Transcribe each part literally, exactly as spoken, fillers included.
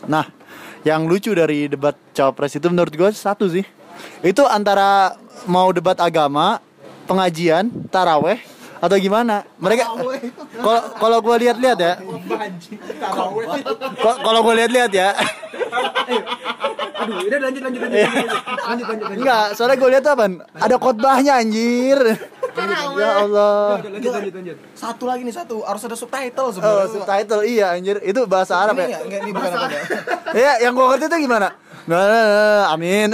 Nah, yang lucu dari debat cawapres itu menurut gue satu sih. Itu antara mau debat agama, pengajian, taraweh atau gimana? Mereka kalau kalau gue lihat-lihat ya. Kalau gue lihat-lihat ya. Aduh, udah lanjut lanjut lanjut. Lanjut lanjut. Enggak, soalnya gue lihat apa? Ada khotbahnya anjir. Ya Allah. Lanjut lanjut lanjut. Satu lagi nih satu, harus ada subtitle Oh, sebenarnya. subtitle iya anjir. Itu bahasa Arab Ini ya? enggak ini bukan apa ya? Ya, yang gue ngerti itu gimana? Nah, nah, nah, amin.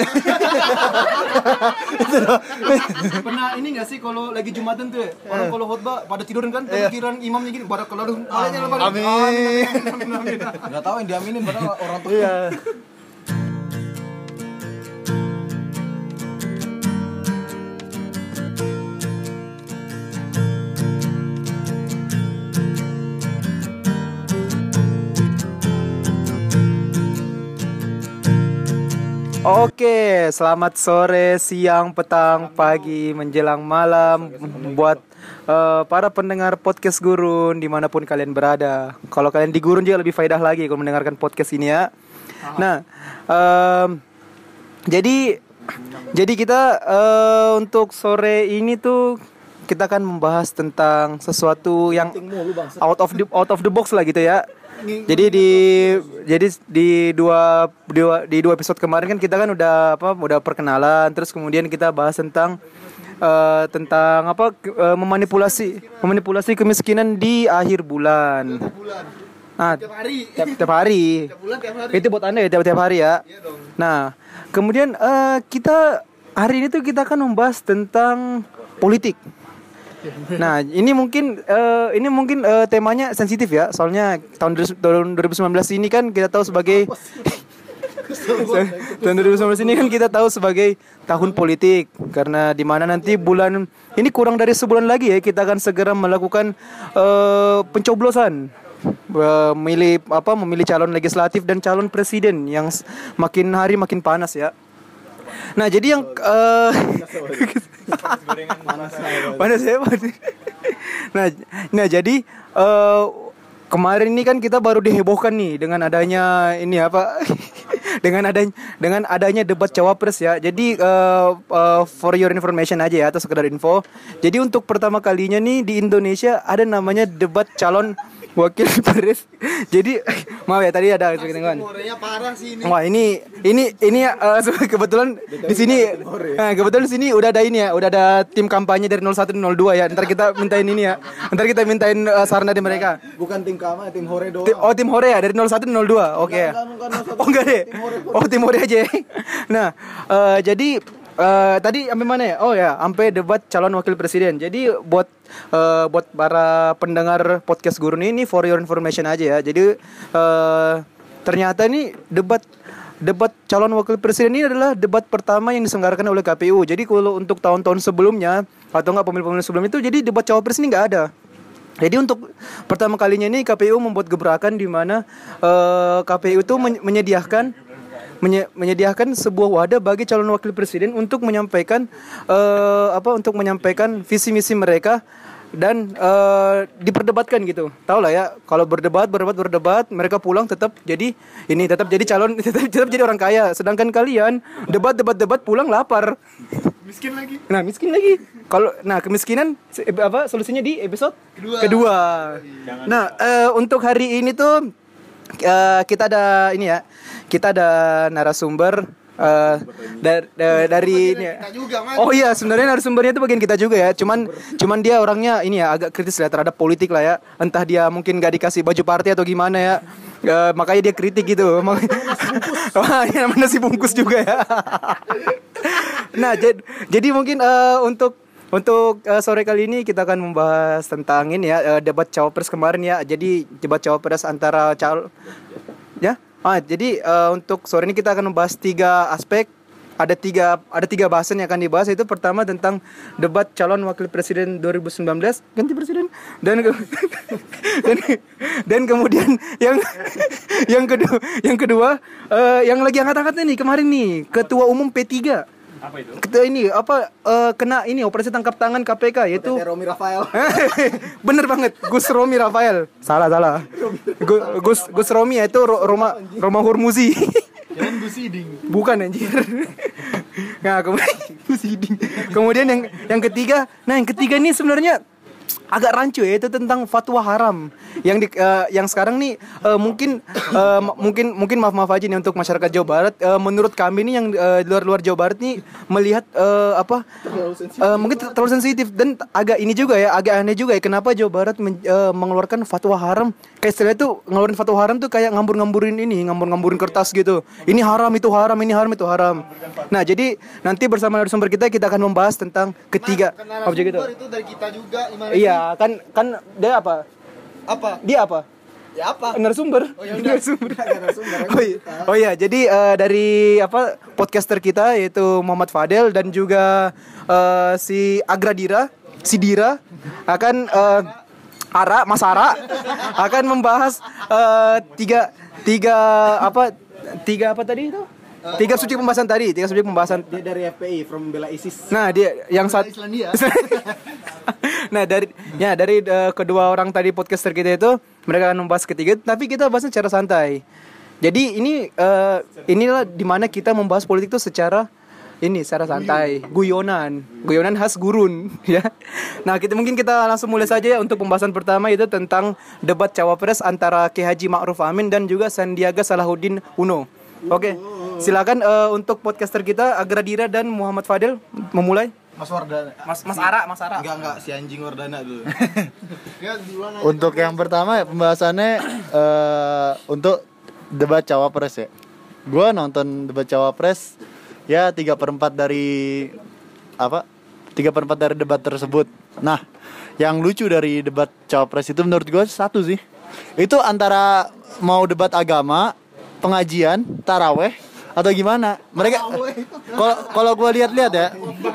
Itu doang. Pernah ini enggak sih kalau lagi Jumatan tuh ya? Orang kalau khotbah pada tiduran kan, tapi kiraan imamnya gini, pada kalau malahnya lebar. Amin. Enggak tahu yang diaminin padahal orang tua. Iya. Oke, selamat sore, siang, petang, pagi, menjelang malam buat uh, para pendengar podcast Gurun dimanapun kalian berada. Kalau kalian di Gurun juga lebih faedah lagi kalau mendengarkan podcast ini ya. Nah, um, jadi jadi kita uh, untuk sore ini tuh kita akan membahas tentang sesuatu yang out of the out of the box lah gitu ya. Jadi di jadi di dua, dua di dua episode kemarin kan kita kan udah apa udah perkenalan, terus kemudian kita bahas tentang uh, tentang apa uh, memanipulasi memanipulasi kemiskinan di akhir bulan. Nah, tiap hari. Tiap, tiap hari. Tiap bulan tiap hari. Itu buat Anda ya tiap-tiap hari ya. Iya dong. Nah, kemudian uh, kita hari ini tuh kita akan membahas tentang politik. Nah, ini mungkin uh, ini mungkin uh, temanya sensitif ya, soalnya tahun dua ribu sembilan belas ini kan kita tahu sebagai tahun dua ribu sembilan belas ini kan kita tahu sebagai tahun politik, karena di mana nanti bulan ini kurang dari sebulan lagi ya kita akan segera melakukan uh, pencoblosan uh, memilih apa memilih calon legislatif dan calon presiden yang makin hari makin panas ya. Nah, jadi yang uh, panas ya, nah, nah jadi uh, kemarin ini kan kita baru dihebohkan nih dengan adanya ini apa, dengan adanya dengan adanya debat cawapres ya. Jadi uh, uh, for your information aja ya, atau sekedar info. Jadi untuk pertama kalinya nih di Indonesia ada namanya debat calon wakil pres. Jadi maaf ya tadi ada ketinggalan. Parah sih ini. Wah, ini ini ini uh, kebetulan di sini nah, kebetulan di sini udah ada ini ya, udah ada tim kampanye dari nol satu nol dua ya. Ntar kita mintain ini ya. Ntar kita mintain uh, saran dari mereka. Bukan tim kampanye, tim Hore doang. Tim, oh, tim Hore ya dari nol satu nol dua. Oke. Okay. Oh, enggak deh. Oh, tim Hore aja. Nah, uh, jadi Uh, tadi sampai mana ya? Oh ya, sampai debat calon wakil presiden. Jadi buat uh, buat para pendengar podcast Gurun ini for your information aja ya. Jadi uh, ternyata nih debat debat calon wakil presiden ini adalah debat pertama yang diselenggarakan oleh K P U. Jadi kalau untuk tahun-tahun sebelumnya atau enggak pemilu-pemilu sebelum itu, jadi debat cawapres ini enggak ada. Jadi untuk pertama kalinya ini K P U membuat gebrakan di mana uh, K P U itu men- menyediakan menyediakan sebuah wadah bagi calon wakil presiden untuk menyampaikan uh, apa untuk menyampaikan visi misi mereka dan uh, diperdebatkan gitu. Tahu lah ya, kalau berdebat berdebat berdebat mereka pulang tetap jadi ini tetap jadi calon tetap, tetap jadi orang kaya. Sedangkan kalian debat debat debat pulang lapar. Miskin lagi. Nah, miskin lagi. Kalau nah kemiskinan apa solusinya di episode kedua. kedua. Nah, uh, untuk hari ini tuh uh, kita ada ini ya. Kita ada narasumber uh, dar, da, dari ini. Oh iya, sebenarnya narasumbernya itu bagian kita juga ya. Cuman cuman dia orangnya ini ya agak kritis lah terhadap politik lah ya. Entah dia mungkin gak dikasih baju partai atau gimana ya. Uh, makanya dia kritik gitu. Wah, ini namanya nasi bungkus juga ya. Nah, jad, jadi mungkin uh, untuk Untuk uh, sore kali ini kita akan membahas tentang ini ya uh, debat cawapres kemarin ya. Jadi debat cawapres antara cal ya. Ah, jadi uh, untuk sore ini kita akan membahas tiga aspek. Ada tiga ada tiga bahasan yang akan dibahas. Itu pertama tentang debat calon wakil presiden dua ribu sembilan belas ganti presiden dan ke, dan, dan kemudian yang yang kedua yang kedua uh, yang lagi angkat-angkat nih kemarin nih ketua umum P tiga. Apa itu? Kita ini apa eh, kena ini operasi tangkap tangan K P K yaitu Tete Romi Rafael. bener banget Gus Romi Rafael. Salah salah. Gu- Gus Gus Romi itu Ro- Roma Roma Hurmuzi. Jangan Gus Iding. Bukan anjir. Nah, kemudian Gus Iding. Kemudian yang yang ketiga, nah yang ketiga nih sebenarnya agak rancu ya, itu tentang fatwa haram yang di, eh, yang sekarang nih eh, mungkin eh, m- mungkin mungkin maaf maaf aja nih untuk masyarakat Jawa Barat. Eh, menurut kami nih yang eh, di luar luar Jawa Barat nih melihat eh, apa eh, mungkin ter- terlalu sensitif dan t- agak ini juga ya, agak aneh juga ya kenapa Jawa Barat men- eh, mengeluarkan fatwa haram. Kayak istilahnya tuh ngeluarin fatwa haram tuh kayak ngambur-ngamburin ini, ngambur-ngamburin kertas gitu. Ini haram, itu haram, ini haram, itu haram. Nah, jadi nanti bersama narasumber kita kita akan membahas tentang ketiga objek itu. Itu dari kita juga. Gimana Iya, kan kan dia apa? Apa? Dia apa? Ya apa? Narasumber. Oh ya udah. Narasumber. Narasumber. Oh iya. Oh iya, jadi eh, dari apa podcaster kita yaitu Muhammad Fadel dan juga eh, si Agradira, si Dira akan eh, Ara, Mas Ara akan membahas eh, tiga tiga apa tiga apa tadi itu? Tiga subjek pembahasan tadi, tiga subjek pembahasan. Dia dari F P I, from bela ISIS. Nah, dia yang saat Islandia. Nah, dari ya dari eh, kedua orang tadi podcaster kita itu mereka akan membahas ketiga, tapi kita bahasnya secara santai. Jadi ini eh, inilah dimana kita membahas politik itu secara ini secara santai, guyonan, guyonan khas gurun, ya. Nah, kita mungkin kita langsung mulai saja ya untuk pembahasan pertama itu tentang debat cawapres antara Kiai Haji Ma'ruf Amin dan juga Sandiaga Salahuddin Uno. Oke, silakan eh, untuk podcaster kita Agradira dan Muhammad Fadel memulai. Mas Wardana. Mas Mas Ara, Mas Ara. Enggak enggak si anjing Wardana dulu. Ya duluan aja. Untuk yang pertama ya pembahasannya eh, untuk debat cawapres ya. Gua nonton debat cawapres ya tiga per empat dari apa? tiga per empat dari debat tersebut. Nah, yang lucu dari debat cawapres itu menurut gua satu sih. Itu antara mau debat agama, pengajian, taraweh atau gimana? Mereka kalau kalau gua lihat-lihat ya.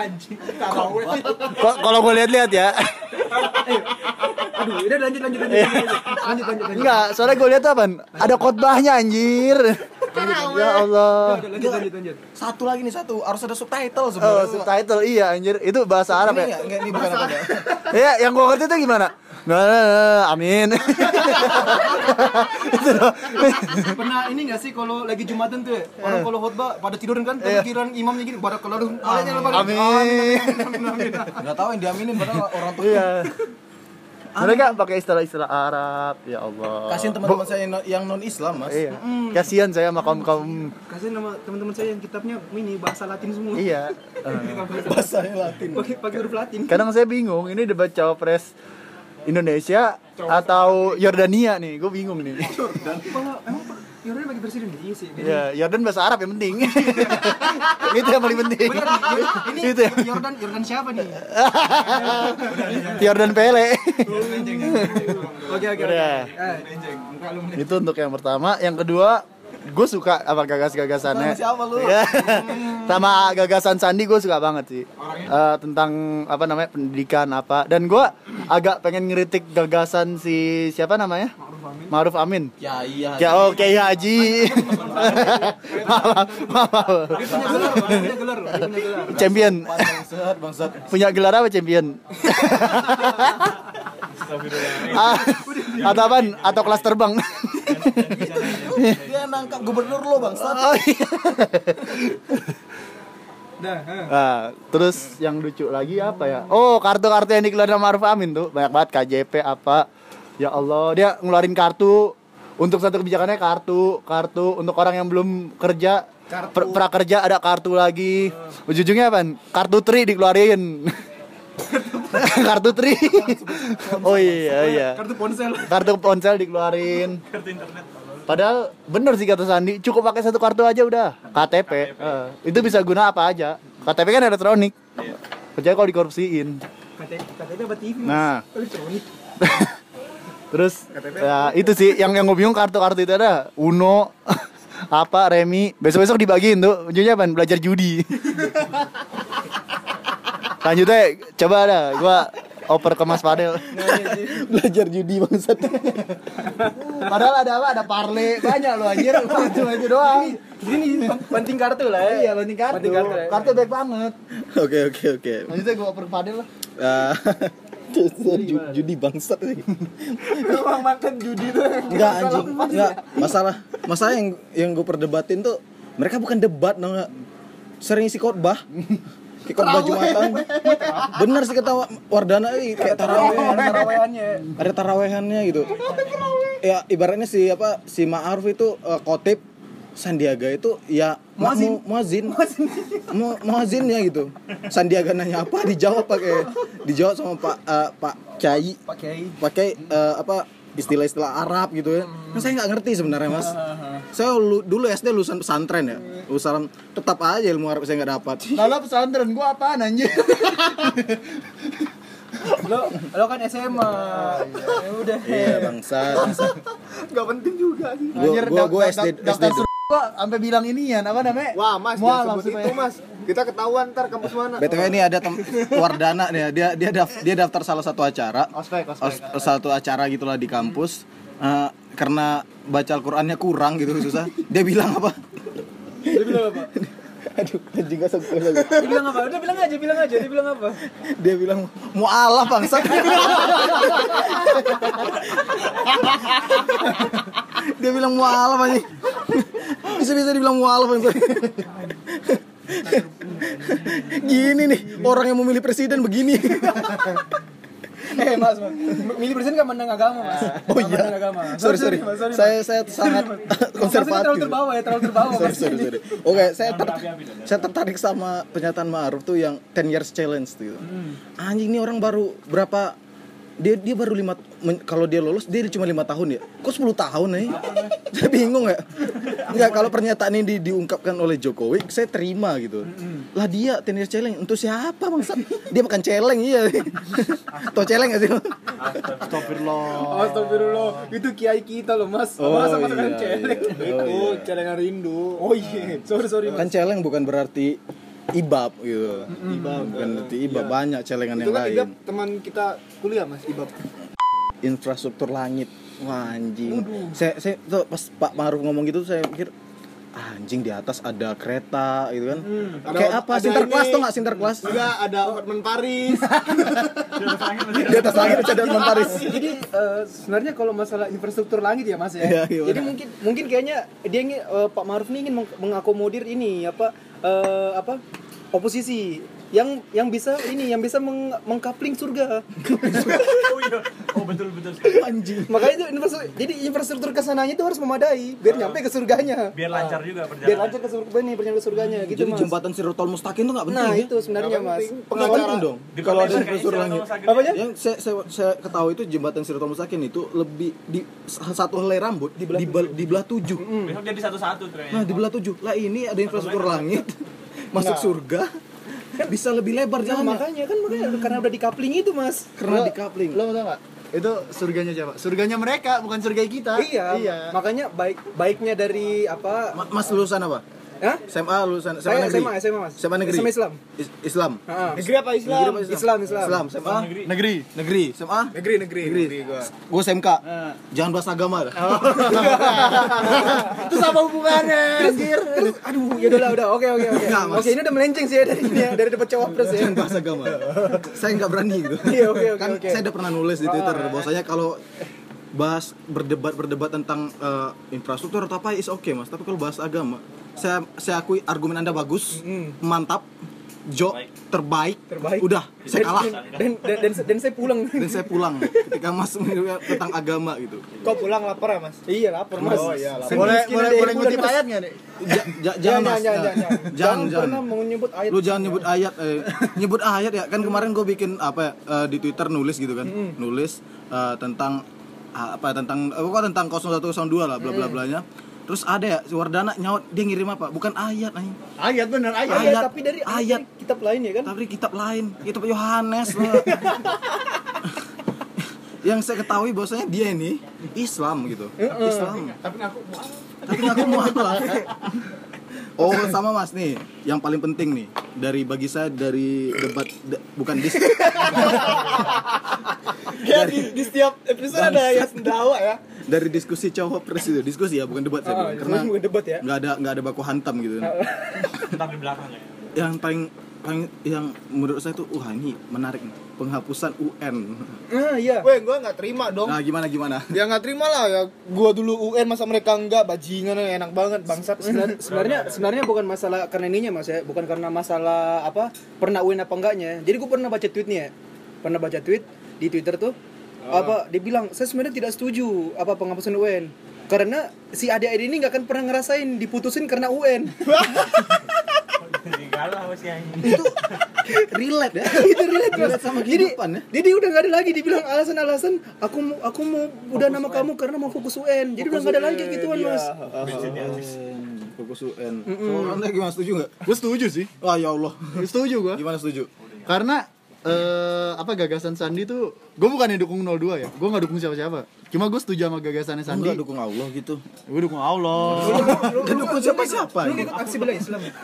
Ko- Kalau gua lihat-lihat ya. Aduh, udah lanjut lanjut lanjut. Lanjut lanjut. Enggak, soalnya gue lihat apa? Ada khotbahnya anjir. Ya Allah. Lanjut lanjut lanjut. Satu lagi nih satu, harus ada subtitle Oh, sebenarnya. subtitle iya anjir. Itu bahasa Arab Ini ya. enggak, enggak ini bukan apa ya. Ya, yang gue ngerti itu gimana? Nah, nah, nah, amin. Itu loh. Pernah ini nggak sih kalau lagi Jumatan tuh ya, orang kalau khotbah pada tiduran kan, tapi kiran imamnya gini pada kelar malahnya lebar. Amin. Enggak tahu yang diaminin padahal orang tuh. Iya. Mereka pakai istilah-istilah Arab, ya Allah. Kasihin teman-teman saya yang non- yang non Islam, Mas. Iya. Kasihan saya sama kaum-kaum. Kasih nama teman-teman saya yang kitabnya ini bahasa Latin semua. Iya. Bahasanya Latin. Pakai pakai huruf Latin. Kadang saya bingung, ini debat cawapres Indonesia atau Yordania nih, gue bingung nih. Kalau emang Pak Yordan bagi presiden iya sih. Ya, Yordan bahasa Arab yang penting. Itu yang paling penting. Ini Itu ya. Yordan Yordan siapa nih? Yordan Pele. Oke oke. Udah. Eh, Itu untuk yang pertama. Yang kedua, gue suka apa gagas-gagasannya. Sama siapa lu? Ya. Sama gagasan Sandi gue suka banget sih. Eh, tentang apa namanya pendidikan apa. Dan gue agak pengen ngeritik gagasan si siapa namanya? Ma'ruf Amin. Ya iya. Ya oke Haji. Maaf, maaf. dia punya gelar, Pak. Dia punya gelar, dia punya gelar. Champion. Bangsat, bangsat. Punya gelar apa champion? Ah, atau apaan? Atau kelas terbang? Dia nangkap gubernur lo, bangsat. Oh, iya. Dah, eh. Nah, terus yang lucu lagi apa ya? Oh, kartu-kartu yang dikeluarin sama Ma'ruf Amin tuh banyak banget K J P apa. Ya Allah, dia ngeluarin kartu untuk satu kebijakannya kartu, kartu untuk orang yang belum kerja, per- prakerja ada kartu lagi. Ujung-ujungnya apa? Kartu tri dikeluarin. Kartu tri. Oh iya iya. Kartu ponsel. Kartu ponsel dikeluarin. Kartu internet. Padahal bener sih kata Sandi, cukup pakai satu kartu aja udah. K T P. Eh, itu bisa guna apa aja. K T P kan elektronik. Kecuali kalau dikorupsiin. K T P apa T V? Nah, Elektronik. terus ya itu sih yang yang gue bingung kartu-kartu itu ada Uno apa Remi besok-besok dibagiin tuh ujungnya apa belajar judi. Lanjutnya coba ada gua oper ke Mas Fadel. Belajar judi bangsat. Padahal ada apa? Ada parle banyak loh anjir. Cuma itu doang. Ini penting kartu lah ya. Iya, penting kartu. Penting kartu, ya. Kartu baik banget. Oke oke oke. Maksudnya gue oper ke Fadel lah. Ah, ju- judi bangsat sih. Emang makan judi tuh. Enggak anjing. Enggak. Masalah masalah yang yang gue perdebatin tuh mereka bukan debat dong enggak. Sering isi khotbah. Kayak khotbah Jumatan. Bener sih kata Wardana eh, kayak tarawih, Tarawehannya. ada tarawehannya gitu. Ya ibaratnya si apa si Ma'ruf itu uh, khotib, Sandiaga itu ya muazin, muazin, Mu- muazinnya gitu. Sandiaga nanya apa dijawab pakai dijawab sama Pak uh, Pak Kiai Pak Kiai. pakai uh, apa istilah-istilah Arab gitu ya. Nah, saya nggak ngerti sebenarnya mas. Saya lu, dulu S D lulusan pesantren ya, lulusan tetap aja ilmu Arab saya nggak dapat. Lalu pesantren gua apaan anjir? Lo lo kan S M A. Ya udah. Iya bangsa. Enggak penting juga sih. Gua gua gua S D S D daftar suruh gua sampai bilang inian apa namanya? Wah, Mas, Mual jangan sebut langsung itu, ya. Mas. Kita ketahuan ntar kampus mana. B T W ini ada tem- Wardana nih, dia dia daf- dia daftar salah satu acara. Ospek, ospek. Os- satu acara gitulah di kampus. Eh, karena baca Al-Qur'annya kurang gitu susah. Dia bilang apa? Dia bilang apa? Aduh, anjing gak sebut lagi. Dia bilang apa? Udah bilang aja, bilang aja. Dia bilang apa? Dia bilang mu'alaf bangsa. Dia bilang mu'alaf anjing. Bisa-bisa dibilang mu'alaf bangsa. Gini nih, orang yang memilih presiden begini. Eh mas, mas, milih presiden gak mandang agama mas. Oh Nggak iya. mandang agama. Sorry, sorry. Mas, sorry, Saya saya sangat Mas. konservatif. Terlalu terbawa ya, terlalu terbawa Sorry, mas. sorry, sorry. Oke, saya ter- saya tertarik sama pernyataan Ma'ruf tuh yang ten years challenge tuh. Anjing nih orang baru berapa dia dia baru lima men- kalau dia lolos dia cuma lima tahun ya. Kok sepuluh tahun nih? Saya bingung ya. Enggak, kalau pernyataan ini di- diungkapkan oleh Jokowi, saya terima gitu. Lah dia ten years challenge untuk siapa bangsa? Dia bukan celeng iya. Tau celeng enggak sih? Astagfirullah. Astagfirullah, itu kiai kita loh mas. Oh, Masa mas kan iya, celeng? iya. Oh, Itu celengan rindu. Oh iya, sorry sorry mas. Kan celeng bukan berarti ibab gitu. Ibab bukan berarti ibab, banyak celengan Itu yang kan lain. Ibab teman kita kuliah, Mas, Ibab. Infrastruktur langit. Wah, anjing. Saya saya tuh pas Pak Ma'ruf ngomong gitu saya pikir anjing di atas ada kereta gitu kan. Kayak apa? ada Sinterklas ini. tuh enggak Sinterklas? Enggak, ada apartemen Paris. Di atas langit ada Taman Paris. Jadi eh, sebenarnya kalau masalah infrastruktur langit ya mas ya. Iya, iya, Jadi mungkin mungkin kayaknya dia ingin eh, Pak Ma'ruf ini ingin meng- mengakomodir ini apa eh, apa oposisi yang yang bisa ini yang bisa meng- mengkapling surga. Oh iya. Oh betul betul. Anjing. Makanya itu infrastruktur, jadi infrastruktur kesananya itu harus memadai biar nyampe ke surganya. Biar lancar juga perjalanan. Biar lancar ke surga nih, perjalanan ke surganya gitu Jadi mas. jembatan Siratal Mustaqim tuh enggak penting Nah ya? itu sebenarnya mas. Pengacara penting dong. Kalau ada infrastruktur langit. Apanya? Yang saya, saya, saya ketahui itu jembatan Siratal Mustaqim itu lebih di satu helai rambut di belah, di belah tujuh. Besok jadi satu-satu trennya. Nah di belah tujuh. Lah ini ada infrastruktur langit masuk surga bisa lebih lebar Nah, jalannya makanya kan makanya karena udah dikapling itu mas. karena di coupling. Lo tau gak? Itu surganya siapa? Surganya mereka, bukan surga kita. Iya, Iya. makanya baik baiknya dari apa? Ma- Mas lulusan apa? Hah? S M A lulusan S M A Saya negeri. S M A, S M A mas. S M A negeri. S M A Islam. Is- Islam. Heeh. Negeri apa Islam? Negeri apa Islam, Islam. Islam. S M A Negeri. negeri. S M A Negeri, negeri, negeri. Gue S M K. Jangan bahas agama dah. Itu apa hubungannya? Terus, terus, aduh, ya udah lah, udah, oke, oke, oke. Enggak, Mas. Oke, ini udah melenceng sih ya dari ini ya, dari debat cawapres ya. Jangan bahas agama. Saya nggak berani gitu. Iya, oke, oke, Kan oke. saya udah pernah nulis di Twitter bahwasanya kalau bahas berdebat-berdebat tentang eh, infrastruktur atau apa is oke Mas, tapi kalau bahas agama saya saya akui argumen Anda bagus, mantap, Jo terbaik, Terbaik. udah saya kalah Dan dan dan, dan saya pulang. dan saya pulang ketika Mas menyebut tentang agama gitu. Kok pulang lapar ya, Mas? Iya, lapar Mas. Oh, iya, lapar. Saya Boleh miskin boleh deh, boleh pulang, ngutip Mas. ayat enggak nih? Ja- ja- Jangan, jangan Mas, jangan, jangan, jangan. jangan, Jangan jangan. pernah menyebut ayat. Lu jangan nyebut ayat, eh. nyebut ayat ya kan kemarin gue bikin apa ya, eh, di Twitter nulis gitu kan, nulis eh, tentang ah, apa tentang apa kok tentang nol satu nol dua lah bla bla blanya. Terus ada ya si Wardana nyaut dia ngirim apa? Bukan ayat anjing. Ayat bener, ayat. Ayat, Ayat, tapi dari ayat. dari kitab lain ya kan? Tapi kitab lain, kitab Yohanes. lah. Yang saya ketahui bahwasanya dia ini Islam gitu. Islam. Tapi ngaku Tapi ngaku mualaf. Oh, sama Mas nih, yang paling penting nih. dari bagi saya dari debat de- bukan dis Ya di, di setiap episode ada yang sendawa ya. dari diskusi cawapres itu diskusi ya bukan debat saya Ah, bilang. Karena bukan debat ya. nggak ada nggak ada baku hantam gitu. Ntar di belakang ya. Yang paling paling yang menurut saya tuh wah ini menarik nih. Penghapusan U N. Nah, iya. Weh, gua enggak terima dong. Nah gimana gimana? Ya nggak terima lah ya. Gua dulu U N masa mereka enggak, bajingan enak banget bangsat. sebenarnya sebenarnya bukan masalah karena ininya mas ya, bukan karena masalah apa pernah U N apa enggaknya. Jadi gue pernah baca tweetnya, pernah baca tweet di Twitter tuh apa dia bilang saya sebenarnya tidak setuju apa penghapusan U N karena si adik-adik ini nggak akan pernah ngerasain diputusin karena U N. Galau sih anjing. Itu relate ya. Itu relate, relate sama kehidupan ya. Jadi udah nggak ada lagi dibilang alasan-alasan aku mau aku mau udah nama kamu karena mau fokus U N. Jadi udah nggak ada lagi kayak gituan mas. Fokus U N. Orang lagi gimana setuju nggak? Gue setuju sih. Wah ya Allah. Setuju gue. Gimana setuju? Karena eh apa gagasan Sandi tuh gue bukannya dukung nol dua ya. Gue nggak dukung siapa-siapa. Cuma gue setuju sama gagasannya Sandi. Enggak dukung Allah gitu. Gue dukung Allah. Gak dukung siapa-siapa. Lu ikut aksi bela Islam ya?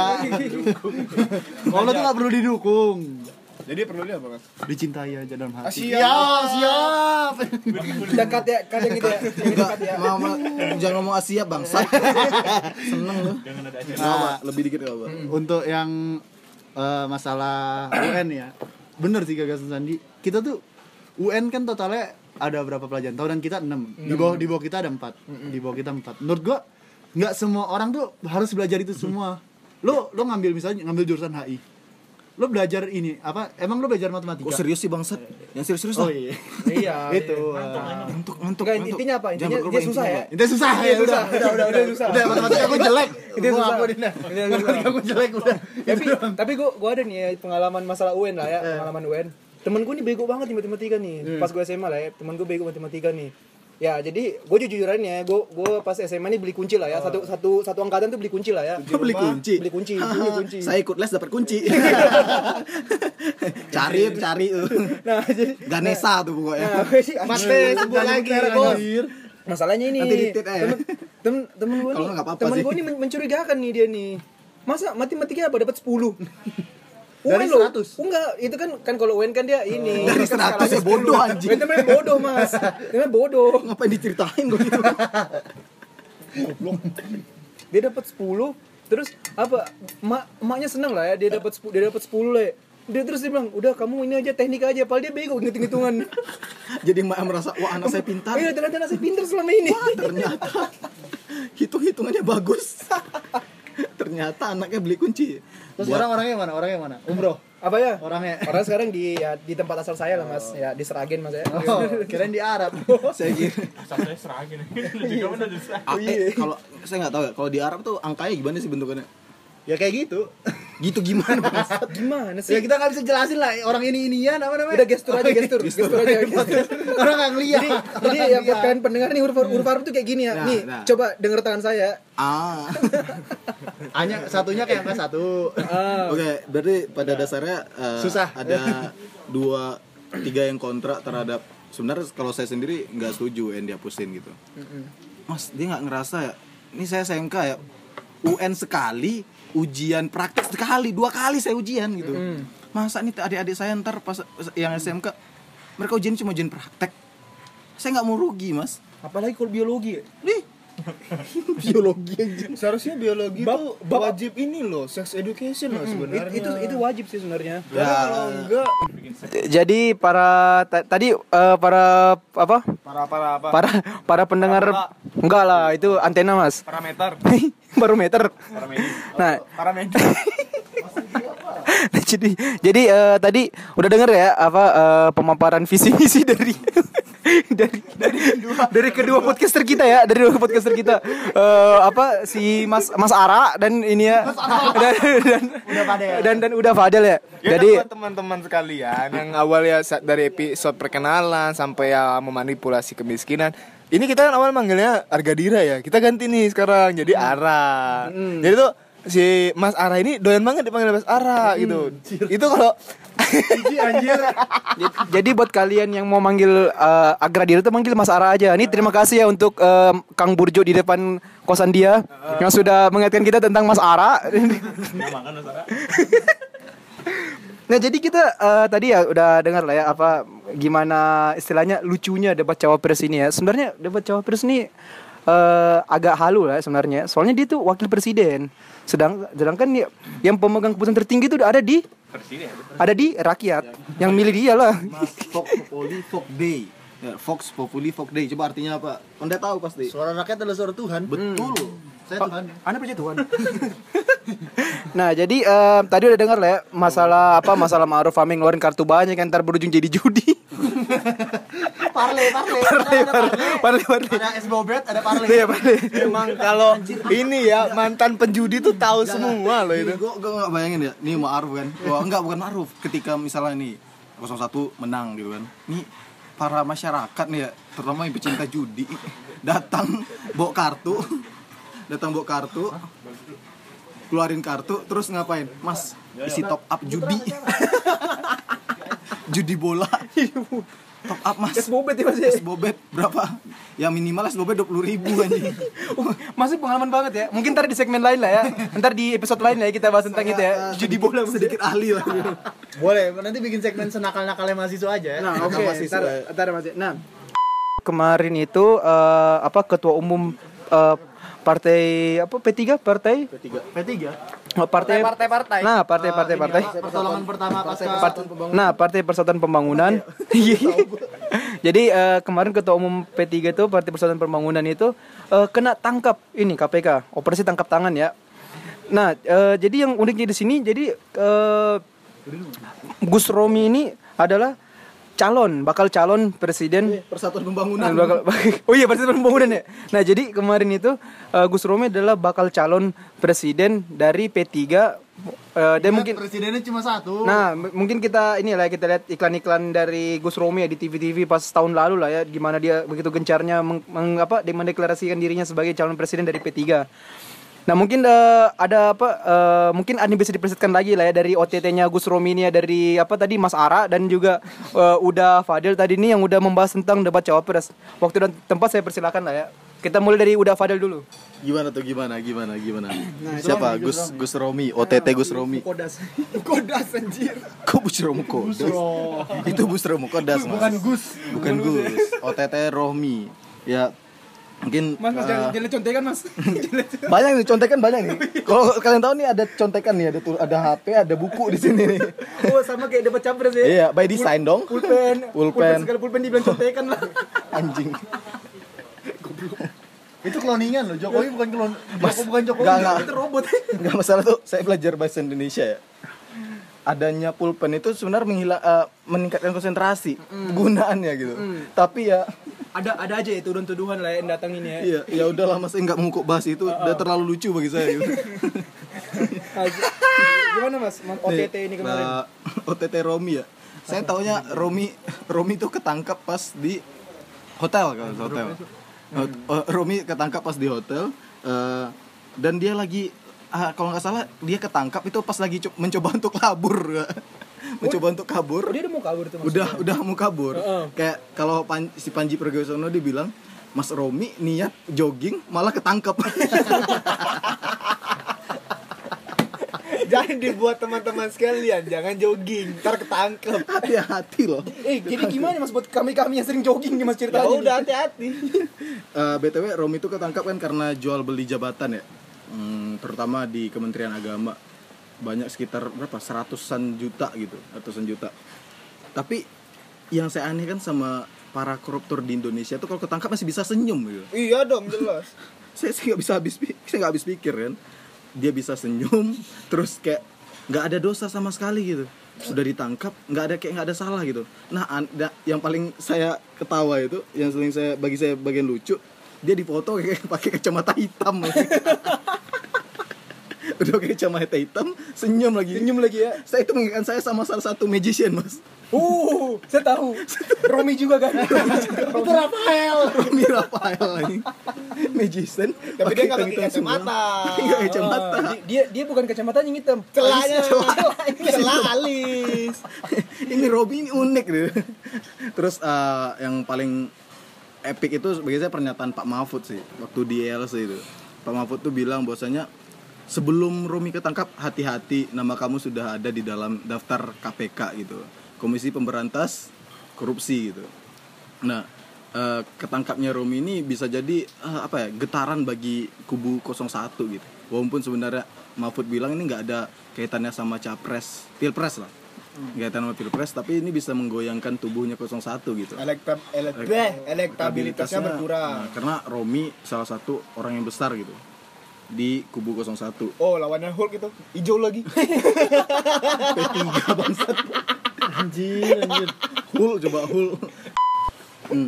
Allah tuh nggak perlu didukung. Jadi perlu dia apa, Mas? Dicintai aja dalam hati. Siap, siap. Dekat ya, kadang gitu ya. Dekat ya. Mau mau- jangan ngomong Asia bangsa. Seneng lu. Jangan ada aja. Nah, Pak, lebih dikit enggak, Pak? Untuk yang eh, masalah U N ya, bener sih gagasan Sandi. Kita tuh U N kan totalnya ada berapa pelajaran? Tahunan kita enam. Di bawah di bawah kita ada empat. Di bawah kita empat. Menurut gua nggak semua orang tuh harus belajar itu semua. Lo lo ngambil misalnya ngambil jurusan H I. Lo belajar ini apa? Emang lo belajar matematika? Oh serius sih bangsat? Yang serius-serius Oh lah. iya. Iya. Itu. Ngantuk, ngantuk, Enggak, ngantuk. intinya apa? Jangan Intinya berkorban, dia susah intinya, ya. Pak. Itu susah ya, Susah. udah, udah, udah, udah, susah. udah, matematika gue jelek. Itu Gua susah. ngakuin dah. Itu susah. Matematika gue jelek udah. Tapi tapi gue gue ada nih ya, pengalaman masalah U N lah ya, pengalaman U N. Temen gue nih bego banget di matematika nih. Pas gue S M A lah ya, temen gue bego matematika nih. Ya jadi gue jujuran ya, gue gue pas S M A nih beli kunci lah ya, satu satu satu angkatan tuh beli kunci lah ya. Kau beli kunci? Beli kunci, beli kunci. Saya ikut les dapat kunci. Cari cari tuh. Nah jadi Ganesha tuh pokoknya. nah, sih Mas Teh sebut lagi, Bos. masalahnya ini Nanti ditit aja. temen temen temen gue Kalau nih nggak apa-apa temen sih. gue nih men- mencurigakan nih dia nih, masa matematika apa dapat sepuluh. Dari U N loh. seratus? Enggak, itu kan kan kalau U N kan dia ini. Dari seratus ya bodoh anjing. Itu namanya bodoh, Mas. Itu namanya bodoh. Ngapain diceritain gue gitu? Dia dapat sepuluh, terus apa? Mak emaknya senang lah ya, dia dapat sepuluh, dia dapat sepuluh le. Dia terus dia bilang, "Udah kamu ini aja teknik aja." Padahal dia bego ngitung-hitungan. Jadi mak merasa wah anak saya pintar. Iya, ternyata saya pintar selama ini. Ternyata hitung-hitungannya bagus. Ternyata anaknya beli kunci. Terus Buat- orang-orangnya mana? Orangnya mana? Umroh. Apa ya? Orangnya. Orang sekarang di ya, di tempat asal saya lah, Mas. Ya, di Seragen, Mas ya. Oh, kirain di Arab. saya kira Sampai seragin. Juga mana ada seragin. Ah, eh, kalau saya nggak tahu ya kalau di Arab tuh angkanya gimana sih bentukannya? Ya kayak gitu. Gitu gimana Bang? Gimana Ya sih? kita nggak bisa jelasin lah orang ini inian apa namanya? Udah gestur aja, gestur. Gestur aja. gestur. Orang nggak ngeliat. Jadi, Orang jadi nggak ya buat ngeliat. kalian pendengar nih huruf huruf Arab tuh kayak gini ya. Nah, Nih, nah. coba denger tangan saya. Ah. hanya satunya kayak angka satu. Oke, berarti pada dasarnya eh, Susah. ada dua tiga yang kontra terhadap sebenarnya kalau saya sendiri nggak setuju yang dihapusin gitu. Mas, dia nggak ngerasa ya. Ini saya S M K ya. U N sekali, ujian praktek sekali, dua kali saya ujian gitu. Masa nih adik-adik saya ntar pas yang S M K mereka ujian cuma ujian praktek. Saya nggak mau rugi, Mas. Apalagi kalau biologi. Nih, biologi aja. Seharusnya biologi Bab- tuh bab- wajib ini loh, sex education loh It- sebenarnya. itu itu wajib sih sebenarnya. Ya. Kalau enggak Jadi para ta- tadi eh, para apa? para para apa? Para para pendengar enggak lah, itu antena, Mas. Parameter. Barometer. Parameter. Nah, Parameter. Nah, jadi jadi eh, tadi udah denger ya apa eh, pemaparan visi misi dari dari dari kedua dari kedua podcaster kita ya, dari dua podcaster kita. Eh, apa si Mas Mas Ara dan ini ya dan dan Udah pada ya. dan, dan udah Fadel ya. Ya Jadi buat teman-teman sekalian yang awalnya sa- dari episode perkenalan sampai ya memanipulasi kemiskinan. Ini kita kan awal manggilnya Arga Dira ya. Kita ganti nih sekarang jadi Ara. Jadi tuh si Mas Ara ini doyan banget dipanggil Mas Ara gitu. Itu kalau Jijik anjir. Jadi- Jadi buat kalian yang mau manggil uh, Agradir itu manggil Mas Ara aja. Ini terima kasih ya untuk um, Kang Burjo di depan kosan dia yang sudah mengingatkan kita tentang Mas Ara. Makan Sarah. Nah jadi kita uh, tadi ya udah dengar lah ya apa gimana istilahnya lucunya debat cawapres ini ya. Sebenarnya debat cawapres ini uh, agak halu lah sebenarnya. Soalnya dia tuh wakil presiden. Sedang sedangkan ya, yang pemegang keputusan tertinggi itu udah ada di Presiden. ada di rakyat. Yang milih dia lah. Mas Fox Populi Fox Day. Ya, Fox Populi Fox Day. Coba artinya apa? Anda tahu pasti. Suara rakyat adalah suara Tuhan. Betul. Saya Tuhan. Anda percaya Tuhan. Nah jadi eh, tadi udah dengar lah ya masalah apa masalah Ma'ruf Amin ngeluarin kartu banyak kan ntar berujung jadi judi. Parle, parle. Parle parle. Ada es bobet, ada parle. Iya parle. Emang kalau ini ya mantan penjudi tuh tahu semua loh itu. Gue gue nggak bayangin ya. Nih Ma'ruf kan. Wah enggak bukan Ma'ruf. Ketika misalnya nih nol satu menang gitu kan. Nih para masyarakat nih ya, terutama yang pecinta judi datang bawa kartu, datang bawa kartu, keluarin kartu, terus ngapain? Mas, isi top up judi, judi bola, top up mas. Es bobet ya Mas ya? Es bobet berapa? Ya minimal es bobet dua puluh ribu anjing. Masih pengalaman banget ya. Mungkin ntar di segmen lain lah ya. Ntar di episode lain lah ya kita bahas tentang itu ya. Judi bola sedikit ahli lah. Boleh, nanti bikin segmen senakal-nakalnya mahasiswa aja ya. Nah, oke. Masih Ntar, sesuai. ntar Mas. Nah, kemarin itu eh, apa ketua umum eh, partai apa P tiga partai P tiga. Oh, partai Partai-partai. Nah, partai-partai partai. Pertolongan pertama pasca Part- nah, Partai Persatuan Pembangunan. Jadi eh, kemarin ketua umum P tiga itu Partai Persatuan Pembangunan itu eh, kena tangkap ini K P K, operasi tangkap tangan ya. Nah, eh, jadi yang uniknya di sini jadi eh, Gus Romi ini adalah calon, bakal calon presiden Persatuan Pembangunan. Nah, bakal- oh iya Persatuan Pembangunan ya. Nah jadi kemarin itu uh, Gus Romi adalah bakal calon presiden dari P tiga uh, dan mungkin presidennya cuma satu. nah m- mungkin kita ini lah kita lihat iklan-iklan dari Gus Romi ya di T V T V pas tahun lalu lah ya gimana dia begitu gencarnya meng, meng- apa dia mendeklarasikan dirinya sebagai calon presiden dari P tiga. Nah mungkin uh, ada apa uh, mungkin ada yang bisa diperlihatkan lagi lah ya dari O T T-nya Gus Romi ini ya dari apa tadi Mas Ara dan juga uh, Uda Fadil tadi ini yang udah membahas tentang debat cawapres. Waktu dan tempat saya persilakan lah ya. Kita mulai dari Uda Fadil dulu. Gimana tuh gimana gimana gimana? Siapa? Gus Gus Romi, O T T Gus Romi. Kodas. Kodas anjir. Kok Gus Romi Kodas? Itu Gus Romi Kodas, Mas. Bukan Gus. Bukan Gus. O T T Romi. Ya mungkin Mas, mas eh, jangan jangan contekan mas. banyak nih contekan banyak nih. Kalau kalian tahu nih ada contekan nih, ada tuh ada H P, ada buku di sini nih. Oh sama kayak debat capres ya. Iya, by design dong. Pulpen. Pulpen. Segala pulpen dibilang contekan lah. Anjing. Itu cloningan loh. Jokowi bukan klon. Jokowi bukan Jokowi. Enggak, enggak. Itu robot. Enggak masalah tuh, saya belajar bahasa Indonesia ya. Adanya pulpen itu sebenarnya menghila, eh, meningkatkan konsentrasi penggunaannya gitu. Tapi ya Ada ada aja ya tuduhan-tuduhan lah yang datang ini ya. iya, ya udahlah Mas, enggak mengukuk bahas itu, udah terlalu lucu bagi saya gitu. Nah, gimana mas? Mas O T T ini kemarin. Nah, O T T Romi ya. Saya taunya Romi Romi itu ketangkap pas di hotel kan, hotel. Uh, uh, Romi ketangkap pas di hotel uh, dan dia lagi ah, kalau nggak salah dia ketangkap itu pas lagi co- mencoba untuk kabur. Mencoba untuk kabur. Oh, dia udah mau kabur tuh mas. Udah udah mau kabur. Heeh. Kayak kalau Pan- si Panji Pragiwaksono dia bilang, Mas Romi niat jogging malah ketangkap. Jangan dibuat teman-teman sekalian, jangan jogging, ntar ketangkep. Hati-hati loh. Eh jadi gimana mas buat kami-kami yang sering jogging nih mas Ya ceritanya? udah hati-hati. Eh, B T W Romi itu ketangkap kan karena jual beli jabatan ya. Hmm, terutama di Kementerian Agama. Banyak sekitar berapa? Seratusan juta gitu, ratusan juta. Tapi yang saya aneh kan sama para koruptor di Indonesia tuh kalau ketangkap masih bisa senyum gitu. Iya dong, jelas. Saya sih nggak bisa habis pi- saya nggak habis pikir kan. Dia bisa senyum, terus kayak nggak ada dosa sama sekali gitu. Sudah ditangkap, nggak ada kayak nggak ada salah gitu. Nah, an- da- yang paling saya ketawa itu, yang sering saya bagi saya bagian lucu, dia difoto kayak pakai kacamata hitam. Udah pakai kacamata hitam, senyum lagi. Senyum lagi ya. Saya itu mengingatkan saya sama salah satu magician, Mas. Uh, saya tahu. Romi juga kan. Itu Rafael. Romi Rafael lagi. Magician. Tapi dia nggak pakai kacamata. Enggak kacamata. Oh, di- dia dia bukan kacamatanya yang hitam. Celahnya, Celahnya. celah alis. Ini Robi ini unik deh. Terus eh, yang paling epic itu bagi saya pernyataan Pak Mahfud sih waktu di L C itu. Pak Mahfud tuh bilang bahwasanya sebelum Romi ketangkap, hati-hati, nama kamu sudah ada di dalam daftar K P K gitu, Komisi Pemberantas Korupsi gitu. Nah, eh, ketangkapnya Romi ini bisa jadi eh, apa ya, getaran bagi kubu nol satu gitu. Walaupun sebenarnya Mahfud bilang ini nggak ada kaitannya sama capres, pilpres lah, nggak kaitan sama pilpres, tapi ini bisa menggoyangkan tubuhnya nol satu gitu. Elektab, elek- elektabilitasnya berkurang. Nah, karena Romi salah satu orang yang besar gitu di kubu nol satu. Oh, lawannya Hulk itu hijau lagi. P tiga bangsat. Anjir, anjir. Hul, coba Hul. Hmm.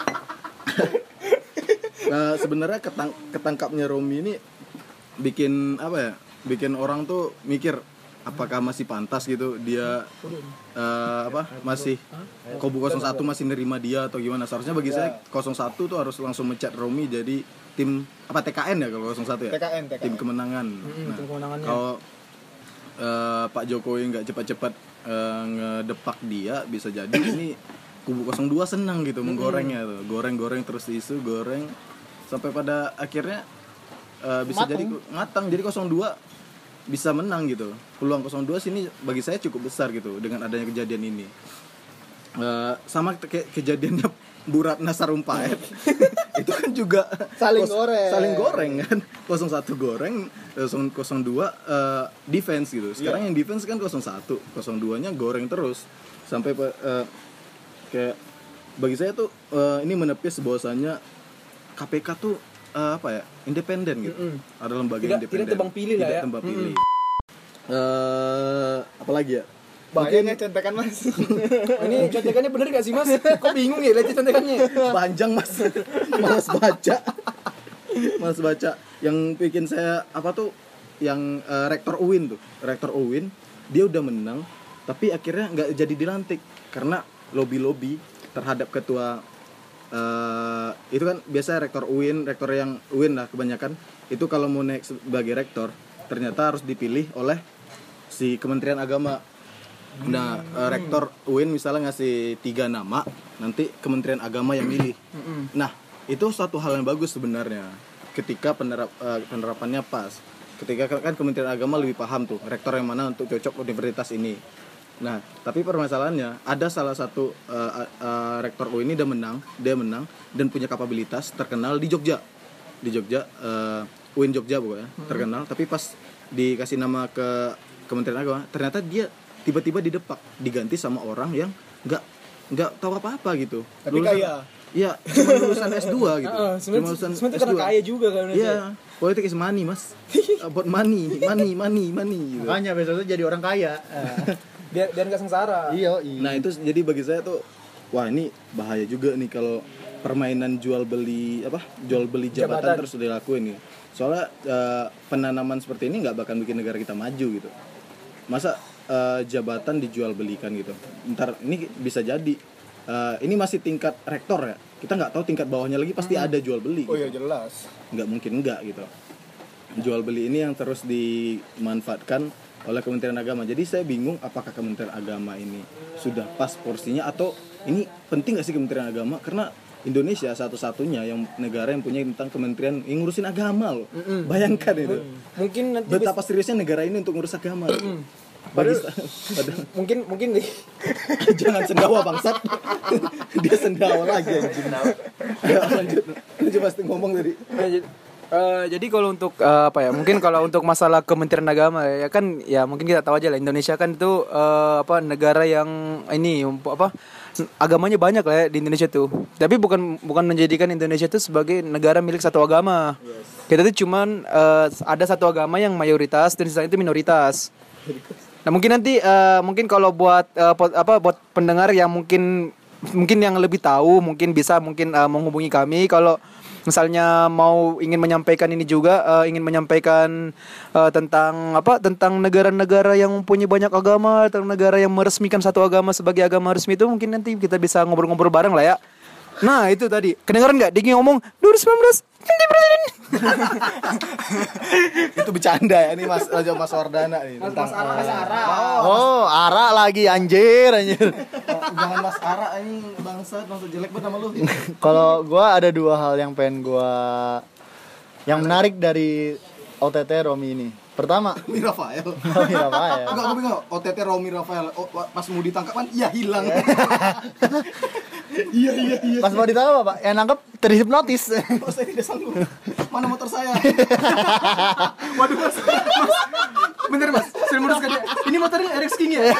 Nah, sebenarnya ketang ketangkapnya Romi ini bikin apa ya? Bikin orang tuh mikir apakah masih pantas gitu dia eh, apa masih kubu nol satu masih nerima dia atau gimana. Seharusnya bagi saya nol satu tuh harus langsung mencat Romi jadi tim apa T K N ya kalau nol satu ya? T K N, T K N. Tim kemenangan. Hmm, Nah, tim kemenangannya. kalau eh, Pak Jokowi nggak cepat-cepat eh, ngedepak dia, bisa jadi ini kubu nol dua senang gitu menggorengnya tuh. Goreng-goreng terus isu, goreng sampai pada akhirnya eh, bisa jadi matang. Jadi nol dua bisa menang gitu. Peluang nol dua sini bagi saya cukup besar gitu dengan adanya kejadian ini. Eh, sama kayak kejadiannya Bu Ratna Sarumpait. Itu kan juga Saling kos- goreng. Saling goreng kan. nol satu goreng, nol dua eh, defense gitu. Sekarang yang defense kan nol satu, nol dua-nya goreng terus sampai eh, kayak bagi saya tuh eh, ini menepis bahwasannya K P K tuh eh, apa ya? Independen gitu. Mm-mm. Ada lembaga Tidak- independen. tidak tebang pilih lah Tidak ya. tebang pilih. Eh, apalagi ya? Bahayanya contekan Mas. Ini contekannya bener gak sih mas? Kok bingung ya lihat contekannya? Panjang mas, malas baca, malas baca. Yang bikin saya apa tuh, yang eh, rektor U I N tuh, rektor U I N dia udah menang, tapi akhirnya nggak jadi dilantik karena lobby-lobby terhadap ketua. eh, itu kan biasa rektor U I N, rektor yang U I N lah kebanyakan itu kalau mau naik sebagai rektor ternyata harus dipilih oleh si Kementerian Agama. Nah, eh, rektor U I N misalnya ngasih tiga nama, nanti Kementerian Agama yang milih. Nah, itu suatu hal yang bagus sebenarnya. Ketika penerap, eh, penerapannya pas. Ketika kan Kementerian Agama lebih paham tuh, rektor yang mana untuk cocok universitas ini. Nah, tapi permasalahannya ada salah satu eh, eh, rektor U I N ini dia menang, dia menang dan punya kapabilitas terkenal di Jogja. Di Jogja, eh, U I N Jogja pokoknya, terkenal. Tapi pas dikasih nama ke Kementerian Agama, ternyata dia tiba-tiba didepak, diganti sama orang yang nggak nggak tahu apa-apa gitu. Tapi Lulusan- kaya. Iya, cuma lulusan S dua gitu. Heeh, Cuma lulusan sebenarnya S dua. karena kaya juga kan. Iya, politik is money, Mas. About money, money, money, money gitu. Makanya besok tuh jadi orang kaya. Biar biar nggak sengsara. Iya, iya. Nah, itu jadi bagi saya tuh wah, ini bahaya juga nih kalau permainan jual beli apa? Jual beli jabatan, Jabatan. terus dilakuin gitu. Soalnya eh, penanaman seperti ini nggak bakal bikin negara kita maju gitu. Masa eh, jabatan dijual belikan gitu. Ntar ini bisa jadi eh, ini masih tingkat rektor ya. Kita nggak tahu tingkat bawahnya lagi pasti ada jual beli. Oh gitu. iya jelas. Nggak mungkin enggak gitu. Jual beli ini yang terus dimanfaatkan oleh Kementerian Agama. Jadi saya bingung apakah Kementerian Agama ini sudah pas porsinya atau ini penting nggak sih Kementerian Agama, karena Indonesia satu-satunya yang negara yang punya tentang kementerian yang ngurusin agama loh. Bayangkan itu. Mungkin nanti Betapa seriusnya negara ini untuk ngurus agama. Bagi padahal mungkin mungkin nih jangan sendawa bangsat. Dia sendawa lagi anjing. Ayo, lanjut. Lu coba pasti ngomong tadi. Ya, jadi, eh, jadi kalau untuk eh, apa ya? Mungkin kalau untuk masalah Kementerian Agama ya kan ya mungkin kita tahu aja lah Indonesia kan itu eh, apa negara yang ini apa agamanya banyak lah ya di Indonesia tuh. Tapi bukan bukan menjadikan Indonesia itu sebagai negara milik satu agama. Kita tuh cuman eh, ada satu agama yang mayoritas dan sisanya itu minoritas. Nah, mungkin nanti eh, mungkin kalau buat eh, pot- apa buat pendengar yang mungkin mungkin yang lebih tahu mungkin bisa mungkin eh, menghubungi kami kalau misalnya mau ingin menyampaikan ini juga, uh, ingin menyampaikan uh, tentang apa? Tentang negara-negara yang mempunyai banyak agama, tentang negara yang meresmikan satu agama sebagai agama resmi itu, mungkin nanti kita bisa ngobrol-ngobrol bareng lah ya. Nah itu tadi, kedengaran nggak? Diki ngomong dua ribu sembilan belas ganti presiden. Itu bercanda ya, ini Mas Raja Mas Wardana nih. Mas tentang, Mas Ara, Mas eh, Ara. Oh, Ara lagi anjir anjir. Jangan Mas Ara ini bangsat, maksud jelek banget sama lu. Kalau gua ada dua hal yang pengen gua yang menarik dari O T T Romi ini. Pertama, Romi Rafael. Romi Rafael. Enggak, gue bingung. O T T Romi Rafael. Oh, pas mau ditangkap kan, iya hilang. Iya iya iya. Pas mau ditangkap apa? Yang nangkep terhipnotis. Oh, saya tidak sanggup. Mana motor saya? Waduh mas, mas, bener mas, saya meluruskan dia. Ini motornya R X King ya?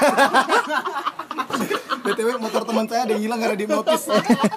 B T W motor teman saya ada yang hilang karena dihipnotis.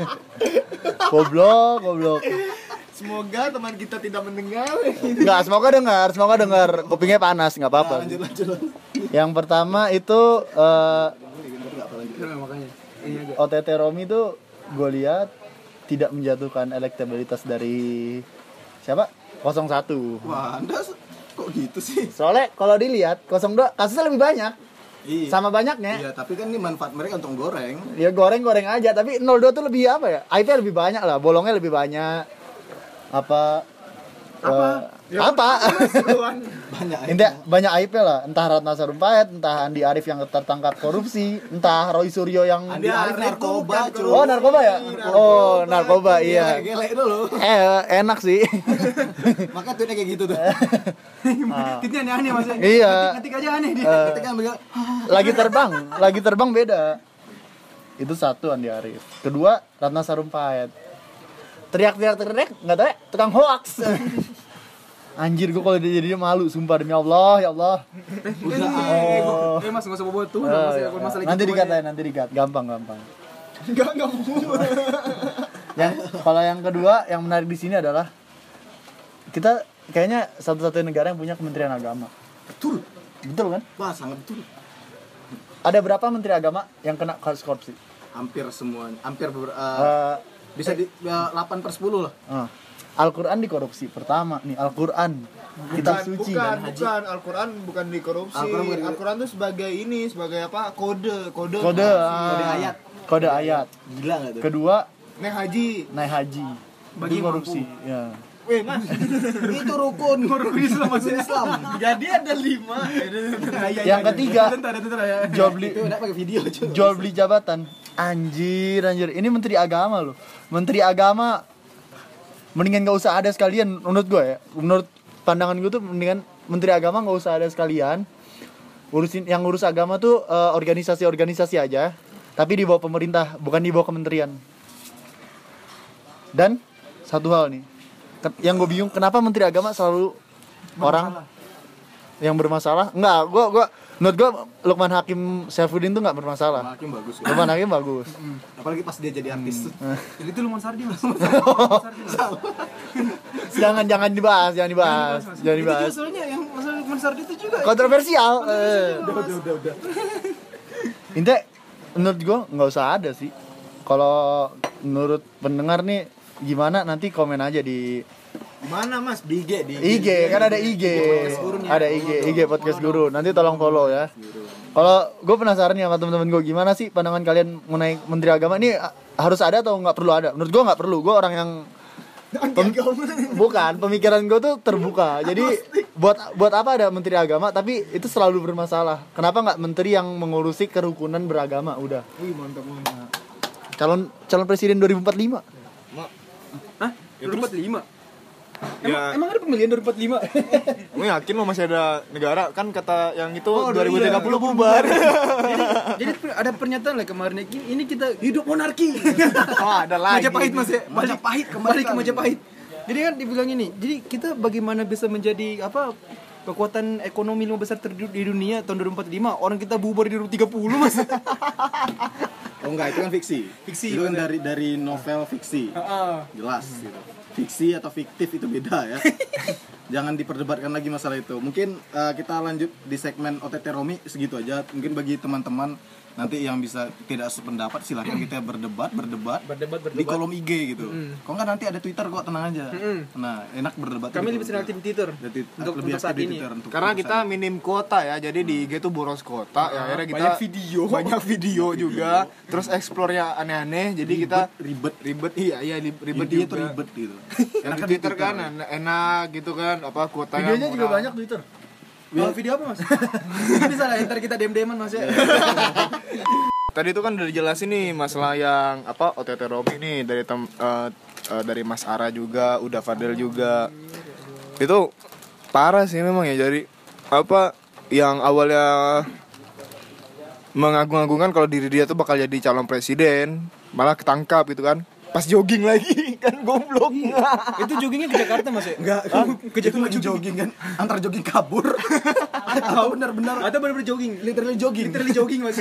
Goblok, goblok. Semoga teman kita tidak mendengar. Enggak, semoga dengar, semoga dengar. Kupingnya panas, enggak apa-apa. Lanjut lanjut. lanjut. Yang pertama itu eh, Makanya. Ini aja. O T T Romi itu gue lihat tidak menjatuhkan elektabilitas dari siapa? nol satu. Wah, Anda kok gitu sih? Soalnya kalau dilihat nol dua kasusnya lebih banyak. Iya. Sama banyaknya. Iya, tapi kan ini manfaat mereka untuk goreng. Ya goreng-goreng aja, tapi nol dua tuh lebih apa ya? I P lebih banyak lah, bolongnya lebih banyak. Apa? Apa? Uh, apa? Banyak. Intinya banyak I P lah, entah Ratna Sarumpait, entah Andi Arief yang tertangkap korupsi, entah Roy Suryo yang Andi Arief narkoba, cuy. Oh, narkoba ya? Oh, narkoba iya. Gelek dulu. Eh, enak sih. Maka tweetnya kayak gitu tuh. Titnya aneh-aneh mas. Iya. Ketik aja aneh dia. Eh, Ketika ambil lagi terbang, lagi terbang beda. Itu satu Andi Arief. Kedua, Ratna Sarumpait. Teriak-teriak teriak, enggak tahu ya, tukang hoax. Anjir, gue kalau dia jadi malu, sumpah demi Allah, ya Allah. Oh. Eh mas nggak usah bawa tuh. Oh, Mas, iya. kalau masalah Nanti gitu dikatain, nanti dikat, gampang gampang. Enggak enggak mau. Yang kalau yang kedua yang menarik di sini adalah kita kayaknya satu-satunya negara yang punya Kementerian Agama. betul. Betul kan? Wah, sangat betul. Ada berapa menteri agama yang kena kasus korupsi? Hampir semua, hampir ber, uh, Eh, bisa di uh, delapan per sepuluh lah. uh, Al-Quran dikorupsi. Pertama nih, Al-Quran kitab suci bukan, dan haji. bukan Al-Quran bukan dikorupsi. Al-Quran bukan di- Al-Quran tuh sebagai ini, sebagai apa? Kode, kode. Kode, Kode ah, ayat. Kode ayat. Gila enggak tuh? Kedua, Naik haji. naik haji. Bagi Itu korupsi. Ya. Weh, Mas. Itu rukun, rukun Islam, masuk Islam. Jadi ada lima. Yang ketiga, Bentar, bentar ya. jual beli Itu enggak pakai video cuy. jual beli jabatan. Anjir, anjir. Ini menteri agama loh. Menteri agama mendingan gak usah ada sekalian menurut gue ya. Menurut pandangan gue tuh mendingan menteri agama gak usah ada sekalian. Urusin yang ngurus agama tuh eh, organisasi-organisasi aja, tapi di bawah pemerintah, bukan di bawah kementerian. Dan satu hal nih, ke- yang gue bingung kenapa menteri agama selalu orang yang bermasalah? Enggak, gue gue menurut gue Lukman Hakim Saifuddin tuh nggak bermasalah. Makin bagus. Lukman Hakim bagus. Apalagi pas dia jadi artis tuh. Jadi itu Lukman Sardi mas. jangan jangan dibahas, jangan dibahas, jangan Itu dibahas. juga soalnya yang masalah Lukman Sardi itu juga. Kontroversial. Eh. Udah, udah, udah. Intinya menurut gue nggak usah ada sih. Kalau menurut pendengar nih gimana nanti komen aja di Mana Mas? Di I G, di I G, kan ada I G, ada I G, I G podcast guru. Nanti tolong follow ya. Kalau gue penasaran nih sama teman-teman gue, gimana sih pandangan kalian mengenai Menteri Agama ini, a- harus ada atau nggak perlu ada? Menurut gue nggak perlu. Gue orang yang pem- bukan pemikiran gue tuh terbuka. Jadi buat buat apa ada Menteri Agama? Tapi itu selalu bermasalah. Kenapa nggak Menteri yang mengurusi kerukunan beragama? Udah. Wih, mantap banget. Calon calon presiden dua ribu empat puluh lima. Hah? dua ribu empat puluh lima? Emang, Ya. emang ada pemilihan dua ribu empat puluh lima? Kamu yakin lo masih ada negara? Kan kata yang itu Oh, dua ribu tiga puluh iya. bubar. jadi, jadi ada pernyataan lah kemarin, ini kita hidup monarki. Oh, ada lagi. Majapahit mas ya, balik Majapahit kembali balik ke lagi. Majapahit. Jadi kan dibilang ini, jadi kita bagaimana bisa menjadi apa kekuatan ekonomi lima besar terdi di dunia tahun dua ribu empat puluh lima, orang kita bubar di dua ribu tiga puluh mas. Oh enggak, itu kan fiksi. Fiksi, Itu kan bener. dari dari novel fiksi. Jelas gitu. Fiksi atau fiktif itu beda ya. Jangan diperdebatkan lagi masalah itu. Mungkin uh, kita lanjut di segmen O T T Romi segitu aja. Mungkin bagi teman-teman nanti yang bisa tidak sependapat silahkan kita berdebat berdebat Berdebat, berdebat. di kolom I G gitu. Kalau nggak nanti ada Twitter kok, tenang aja. Nah enak berdebat. Kami lebih senang tim Twitter Jadi, untuk, lebih untuk saat aktif di ini. Twitter untuk Karena untuk kita sana. minim kuota ya, jadi di I G tuh boros kuota. Ya akhirnya kita banyak video. banyak video juga. Terus explore-nya aneh-aneh. Jadi kita ribet ribet iya iya li- ribet Intinya juga. tuh ribet gitu. Enak Enak di Twitter kan enak, enak gitu kan, apa kuotanya Videonya juga murah. banyak Twitter. Oh, video apa mas? Bisa lah ntar kita dem-deman mas ya. Tadi itu kan udah dijelasin nih masalah yang apa O T T Romi nih dari tem, eh, eh, dari Mas Ara juga, udah Fadel juga. Itu parah sih memang ya, jadi apa yang awalnya mengagung-agungkan kalau diri dia tuh bakal jadi calon presiden, malah ketangkap gitu kan. Pas jogging lagi kan goblok. Itu joggingnya ke Jakarta mas ya? Enggak, ke itu lagi jogging kan, antara jogging kabur atau benar-benar Atau benar-benar jogging? literally jogging. Literally jogging mas.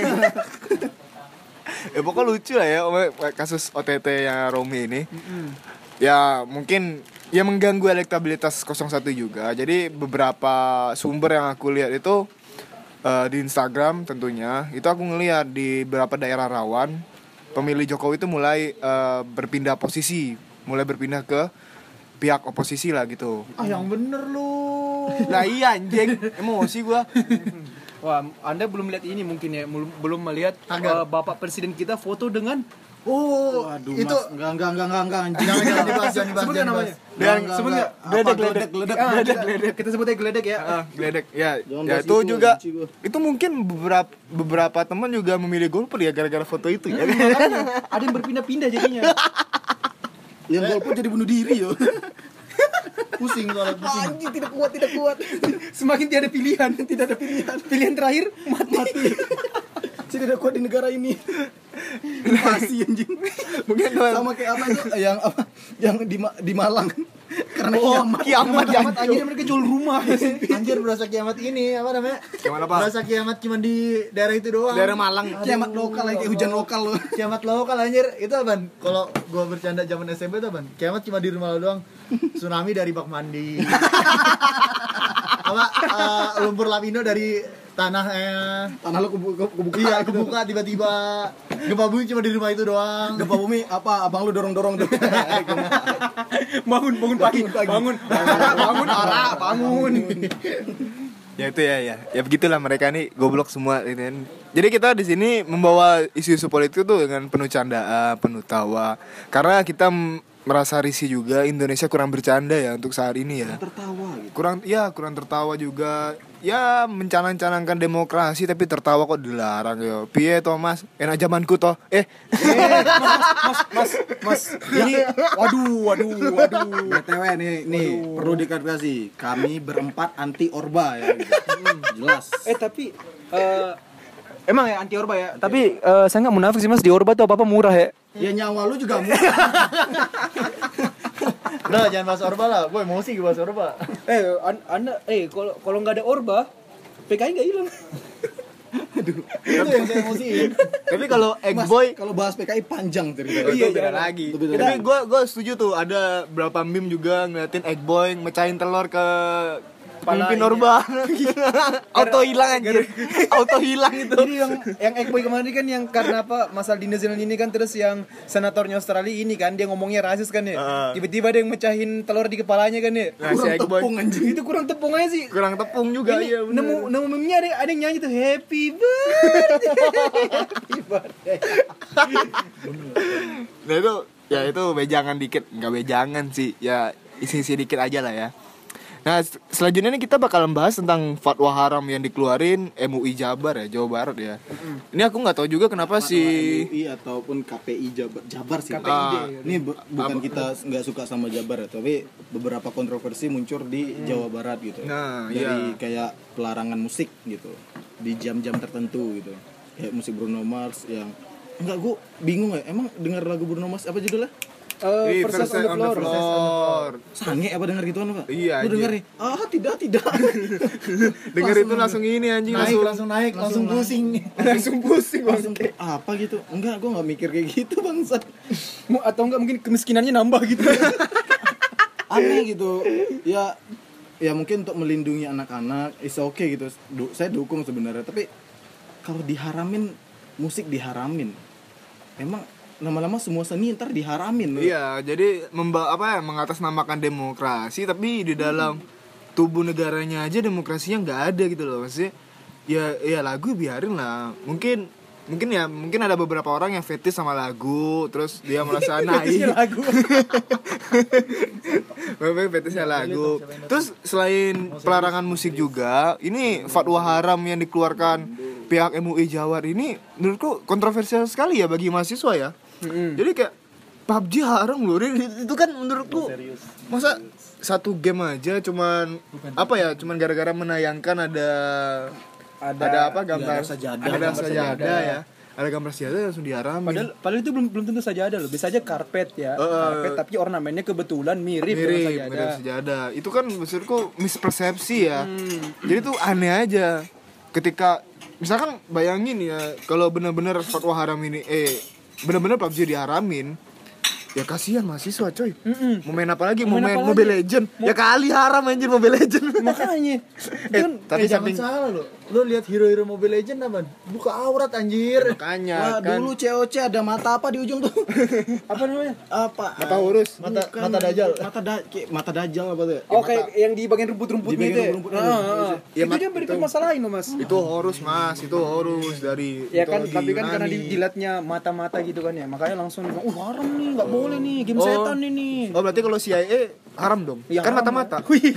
Ya pokoknya lucu lah ya kasus O T T yang Romi ini. Ya mungkin ya mengganggu elektabilitas nol satu juga. Jadi beberapa sumber yang aku lihat itu eh, di Instagram tentunya, itu aku ngelihat di beberapa daerah rawan pemilih Jokowi itu mulai eh, berpindah posisi, mulai berpindah ke pihak oposisi lah gitu. Ah yang bener lu. Lah iya anjing, emosi gua. Wah, Anda belum lihat ini mungkin ya, belum belum melihat Agar. uh, Bapak Presiden kita foto dengan Oh, Waduh, itu Mas. enggak enggak enggak enggak enggak anjing. jangan jangan dibahas, jangan dibahas. sebutkan jangan namanya. dibahas. Dan Enggak, sebut enggak. nggak? Apa, geledek geledek Ah, geledek. kita, kita sebutnya geledek ya. Ah, geledek ya. Jangan Ya bahas itu itu, juga benci gua. itu mungkin beberapa beberapa teman juga memilih golput ya gara-gara foto itu ya. Makanya, ada yang berpindah-pindah jadinya. Yang golput jadi bunuh diri yo. Pusing soalnya pusing. Anjing, tidak kuat, tidak kuat. Semakin tiada pilihan, tidak ada pilihan. Pilihan terakhir mati. Saya tidak kuat di negara ini. Invasi anjing. Mungkin Sama kayak apa itu yang apa yang di Ma- di Malang. Karena oh, kiamat. kiamat ya. Kiamat akhirnya mereka jual rumah. Anjir berasa kiamat ini apa namanya? Kiamat apa? Berasa kiamat cuma di daerah itu doang. Daerah Malang. Kiamat lokal kayak hujan lokal loh. Kiamat lokal anjir. Itu apaan? Kalau gua bercanda zaman S M P itu apaan? Kiamat cuma di rumah lo doang. Tsunami dari bak mandi. Apa eh, lumpur lapindo dari tanahnya. Tanah lo kebuka kebuka. Iya, gitu. kebuka tiba-tiba. Gempa bumi cuma di rumah itu doang. Gempa bumi apa abang lu dorong-dorong tuh. bangun, bangun pagi, Bangun pagi. bangun, bangun, Ara, bangun. Ya itu ya ya. Ya begitulah mereka nih goblok semua gitu kan. Jadi kita di sini membawa isu-isu politik tuh dengan penuh candaan, penuh tawa. Karena kita m- merasa risih juga Indonesia kurang bercanda ya untuk saat ini ya. Tertawa gitu. Kurang ya kurang tertawa juga. Ya mencanang-canangkan demokrasi tapi tertawa kok dilarang yo. Piye toh Mas? Enak zamanku toh. Eh, Mas, mas, ini, waduh, waduh, waduh. B T W nih nih perlu diklarifikasi. Kami berempat anti Orba ya. Gitu. Jelas. Eh tapi, eh, emang ya anti Orba ya. Tapi eh, saya nggak munafik sih mas, di Orba tuh apa apa murah ya. Ya nyawa lu juga murah. Udah jangan bahas Orba lah. Gue emosi gue bahas Orba. Eh, an- anda, eh kalau kalau nggak ada Orba, P K I nggak hilang. Itu yang saya emosiin. tapi kalau egg Mas, boy kalau bahas P K I panjang ceritanya. iya, Iya, beda iya. lagi. Itu beda Tapi lagi. gue gue setuju tuh ada berapa meme juga ngeliatin egg boy mecahin telur ke pemimpin ini. Orba. Auto hilang anjir. Auto hilang itu. Jadi yang yang Ekboy kemarin kan yang karena apa masalah di New Zealand ini kan, terus yang senatornya Australia ini kan dia ngomongnya rasis kan ya. Ah. Tiba-tiba ada yang mecahin telur di kepalanya kan ya. Nah, si Kurang egg boy tepung anjing. Itu kurang tepung aja sih. kurang tepung juga Ini iya bener. nemu nemu meme-nya ada ada yang nyanyi tuh happy birthday. Happy birthday. Nah itu ya itu bejangan dikit, nggak bejangan sih, ya isi-isi dikit aja lah ya. Nah s- selanjutnya nih kita bakal membahas tentang fatwa haram yang dikeluarin M U I Jabar ya, Jawa Barat ya. Ini aku nggak tahu juga kenapa Si sih. M U I ataupun K P I Jabar, Jabar sih. K P I D. Ah. Ini bu- bukan kita nggak suka sama Jabar ya, tapi beberapa kontroversi muncul di Jawa Barat gitu. Nah, Dari iya. kayak pelarangan musik gitu di jam-jam tertentu gitu. Kayak musik Bruno Mars yang enggak, gua bingung ya. Emang dengar lagu Bruno Mars apa judulnya? Eh, Ih, Verses Verses on the on the floor. floor. Sange apa denger gituan Pak? Iya, Lu anjir. denger nih. Ah, tidak, tidak. Denger itu langsung ini anjing Naik langsung langsung naik langsung Langsung pusing. langsung pusing Langsung apa gitu? Enggak, gua nggak mikir kayak gitu, bangsat. Mu- Atau enggak mungkin kemiskinannya nambah gitu. Aneh gitu. Ya ya mungkin untuk melindungi anak-anak is okay gitu. Du- saya dukung sebenarnya, tapi kalau diharamin musik diharamin. Memang lama-lama semua seni ntar diharamin. Iya, jadi memba apa ya mengatasnamakan demokrasi tapi di dalam tubuh negaranya aja demokrasinya nggak ada gitu loh. Maksudnya ya ya lagu biarin lah. Mungkin mungkin ya mungkin ada beberapa orang yang fetish sama lagu, terus dia merasa naik. lagu. Memang fetishnya lagu. Terus selain pelarangan musik juga, ini fatwa haram yang dikeluarkan pihak M U I Jawa ini menurutku kontroversial sekali ya bagi mahasiswa ya. Mm-mm. Jadi kayak P U B G haram loh. Itu kan menurutku masa satu game aja cuman apa ya? Cuman gara-gara menayangkan ada ada, ada apa gambar sajadah. ada Gambar sajadah sajadah. ya. Ada gambar sajadah langsung diharamin. Padahal, padahal itu belum belum tentu saja ada loh. Bisa aja karpet ya, Uh, karpet tapi ornamennya kebetulan mirip, mirip dengan mirip sajadah. sejadah. Itu kan maksudku mispersepsi ya. Hmm. Jadi tuh aneh aja. Ketika misalkan bayangin ya kalau benar-benar fatwa haram ini eh benar-benar P U B G diharamin, ya kasihan mahasiswa coy. Mm-mm. Mau main apa lagi? Mau Mau main main apa Mobile lagi? Legend. Ya kali haram anjir Mobile Legend. Makanya itu kan Tapi Eh, jangan samping salah lo. Lo lihat hero-hero Mobile Legend apa? Buka aurat anjir. makanya Wah, kan dulu C O C ada mata apa di ujung tuh? apa namanya? Apa? mata urus. Mata Bukan, mata dajal. Mata da kayak mata dajal apa tuh? Oh kayak yang di bagian rumput-rumputnya Di itu. bagian ya? rumput, Ah, ada. ah, ah. Ya, Itu mak- dia beri permasalahan loh mas. Itu horus mas, itu horus dari Ya kan, mitologi tapi kan karena Yunani. dijilatnya mata-mata gitu kan ya, makanya langsung bilang, oh haram nih, nggak boleh nih, game Oh. setan ini. Oh berarti kalau C I A haram dong? Ya, kan haram. mata-mata. Wih,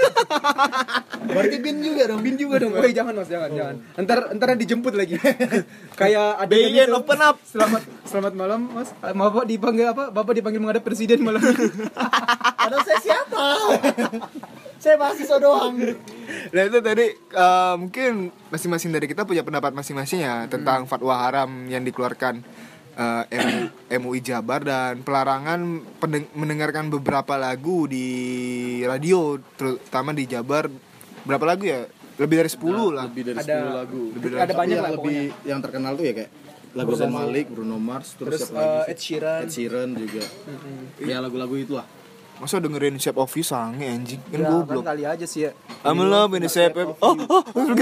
Berarti bin juga dong. bin juga dong. Wih, jangan mas, jangan, jangan. Ntar, ntar dijemput lagi. Kayak B I N itu. open up. Selamat, selamat malam mas. Ah, Bapak dipanggil apa? Bapak dipanggil menghadap presiden malam ini. Ada saya siapa? Saya mahasiswa doang. Nah itu tadi eh, mungkin masing-masing dari kita punya pendapat masing-masing ya tentang fatwa haram yang dikeluarkan eh, M- MUI Jabar dan pelarangan pendeng- mendengarkan beberapa lagu di radio terutama di Jabar. Berapa lagu ya? Lebih dari sepuluh lah. Lebih dari Ada- sepuluh lagu. lebih dari ada Tapi banyak yang lah lebih yang terkenal tuh ya kayak lagu Zayn Malik, Bruno Mars, terus, Terus siapa lagi? eh, sih? Ed Sheeran. Ed Sheeran juga. Ya lagu-lagu itulah. Masa dengerin Shape of You sange anjing kan Ya, goblok. kan kali aja sih ya. I'm in love in the shape of Oh, oh,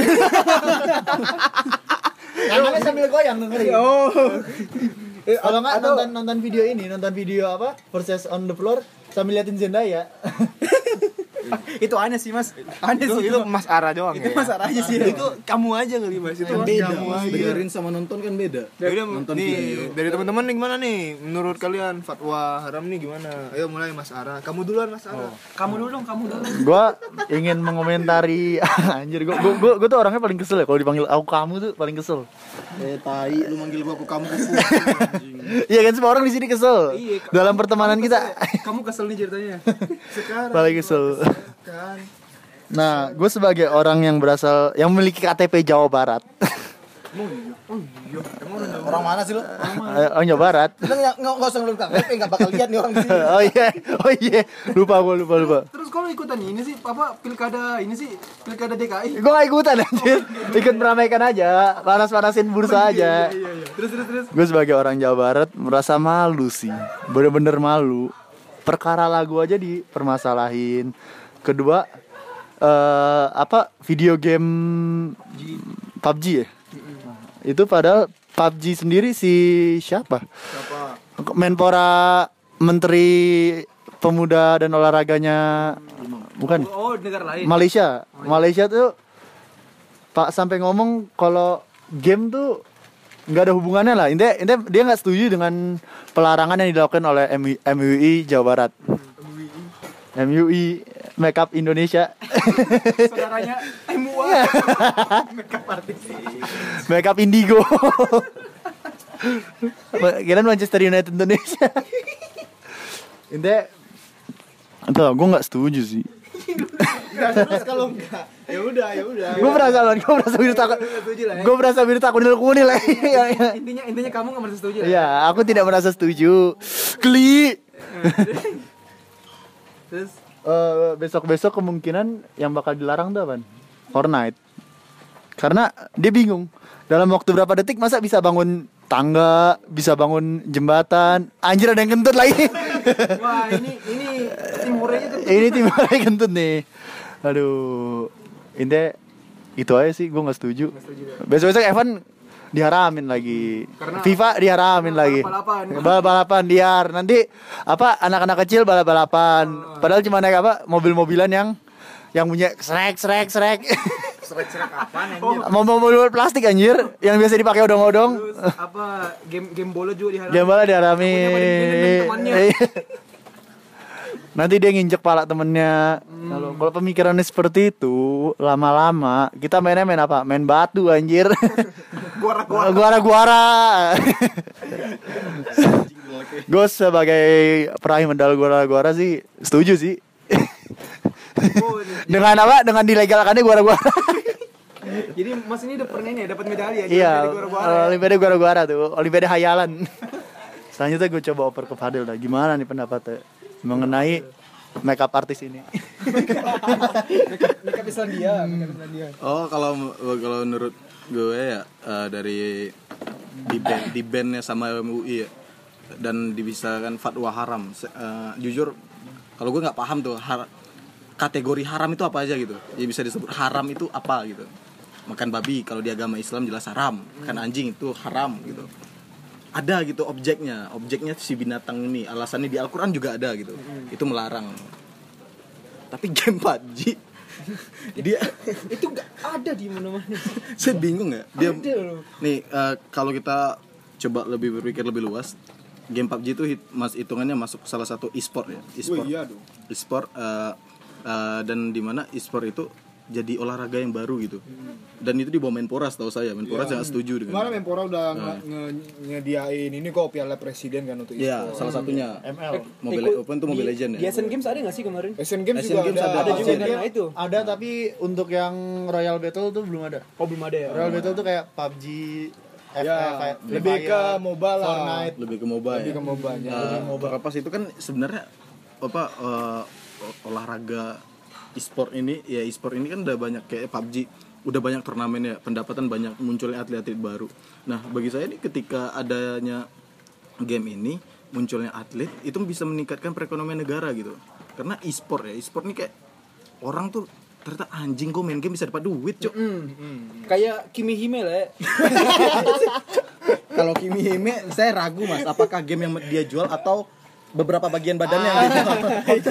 Tangannya sambil goyang dengerin. Oh. Kalau nggak nonton nonton video ini, nonton video apa? Versus on the floor sambil liatin Zendaya. Itu aneh sih mas. Aneh itu, sih itu Mas Ara doang Itu ya. Mas Ara aja sih. Itu kamu aja kali Mas itu. Kan beda. Kamu aja. Dengerin sama nonton kan beda. Ya udah Nonton nih video. dari teman-teman nih gimana nih menurut kalian fatwa haram nih gimana? Ayo mulai Mas Ara. Kamu duluan Mas Ara. Kamu dulu dong, kamu dulu. Gua ingin mengomentari anjir gua, gua gua gua tuh orangnya paling kesel ya kalau dipanggil aku kamu tuh paling kesel. Eh tai lu manggil gua aku kamu kuku. Iya kan semua orang di sini kesel. Iya, Dalam pertemanan kita Kamu kesel nih ceritanya. Sekarang paling kesel. kan Nah, gue sebagai orang yang berasal yang memiliki K T P Jawa Barat. Orang mana sih lu? Eh, oh, Jawa Barat. Lu enggak enggak usah ngelun K T P enggak bakal lihat nih orang di sini. Oh iya, oh iya, lupa gue lupa lupa. Terus kalau ikutan ini sih apa pilkada ini sih pilkada D K I. Gue gak ikutan anjir, ikut meramaikan aja, panas-panasin bursa aja. Iya iya. Terus terus terus. Gue sebagai orang Jawa Barat merasa malu sih, bener-bener malu. Perkara lagu aja dipermasalahin. Kedua, eh apa video game P U B G ya? Itu padahal P U B G sendiri si siapa? siapa? Menpora Menteri Pemuda dan Olahraganya bukan Oh, negara lain. Malaysia. Malaysia tuh Pak sampai ngomong kalau game tuh nggak ada hubungannya lah. Intinya, intinya dia nggak setuju dengan pelarangan yang dilakukan oleh M U I Jawa Barat. M U I Makeup Indonesia. Saudaranya M U A. Makeup artist. Makeup Indigo. Kirain Manchester United Indonesia. Intinya entah, gue nggak setuju sih. Terus kalau enggak, ya udah, ya udah. Gue merasa gue merasa biru takut. Setuju lah ya. Gue merasa biru takut kunil kunil lah. Intinya intinya kamu nggak merasa setuju lah. Iya, aku tidak merasa setuju. Kli. Terus Eh, besok-besok kemungkinan yang bakal dilarang tuh apaan? Fortnite. Karena dia bingung. Dalam waktu berapa detik masa bisa bangun tangga, bisa bangun jembatan. Anjir ada yang kentut lagi. wah ini ini tim horenya tuh. Ini tim orang kentut nih. Aduh. Intinya itu aja sih gue nggak setuju. Besok-besok Evan diharamin lagi. Karena- FIFA diharamin lagi. Balap-balapan. Balap-balapan liar. Nanti apa anak-anak kecil balap-balapan. Padahal cuma naik apa mobil-mobilan yang yang punya srek srek srek. Serak-serak apaan anjir? Mobil-mobil plastik anjir yang biasa dipakai odong-odong. Terus apa game game bola juga diharapkan. Dia malah diharami. Punya badminton temannya. Nanti dia nginjek pala temennya. Kalau kalau pemikirannya seperti itu, lama-lama kita mainnya main apa? Main batu anjir. Guara-guara. Guara-guara. Gue sebagai peraih medal guara-guara sih setuju sih. Oh, ini. Dengan apa? Dengan dilegalkannya guara-guara. Jadi Mas ini udah pernah ini ya, dapat medali ya? Iya, Dari guara-guara ya? olimpiade guara-guara tuh, olimpiade hayalan. Selanjutnya gue coba oper ke Fadil lah. Gimana nih pendapatnya mengenai makeup artis ini? Makeup Islandia, makeup Islandia. Oh, kalau kalau menurut gue ya eh, dari di band di bandnya sama M U I ya, dan dibisakan fatwa haram. Se- eh, jujur kalau gue nggak paham tuh har- kategori haram itu apa aja gitu. Ya bisa disebut haram itu apa gitu. Makan babi kalau di agama Islam jelas haram. Makan anjing itu haram gitu. Ada gitu objeknya, objeknya si binatang ini. Alasannya di Al-Qur'an juga ada gitu. Itu melarang. Tapi game P U B G dia Itu gak ada di mana-mana. saya bingung ya dia Ada loh. nih eh, kalau kita coba lebih berpikir lebih luas, game P U B G itu hit, mas hitungannya masuk salah satu e-sport ya, e-sport. Wih, iya dong. E-sport eh, eh, dan di mana e-sport itu jadi olahraga yang baru gitu. Dan itu di bawah Menpora setahu saya. Menpora sangat setuju dengan. Kemarin Menpora udah nge- nge- nyediain ini kok Piala Presiden kan untuk Iya, e-sport. salah satunya. M L. Mobile Ikut Open itu Mobile di- Legend Di ya. Asian Games ada gak sih kemarin? Asian Games Asian juga Games ada. ada. Ada juga Asian karena itu. Ada tapi untuk yang Royal Battle tuh belum ada. Oh belum ada ya? Royal Battle tuh kayak P U B G, F F, Ya, kayak Free lebih ke Fire, mobile lah. Fortnite. Lebih ke mobile. Lebih ya. ke mobile, ya. Eh, Terlepas itu kan sebenarnya apa eh, olahraga e-sport ini ya e-sport ini kan udah banyak kayak P U B G, udah banyak turnamen ya, pendapatan banyak, munculnya atlet-atlet baru. Nah, bagi saya nih ketika adanya game ini, munculnya atlet itu bisa meningkatkan perekonomian negara gitu. Karena e-sport ya, e-sport ini kayak orang tuh ternyata anjing gue main game bisa dapat duit, Cuk. Hmm. Kayak Kimi Hime lah ya. Kalau Kimi Hime saya ragu mas, apakah game yang dia jual atau beberapa bagian badannya yang dia jual,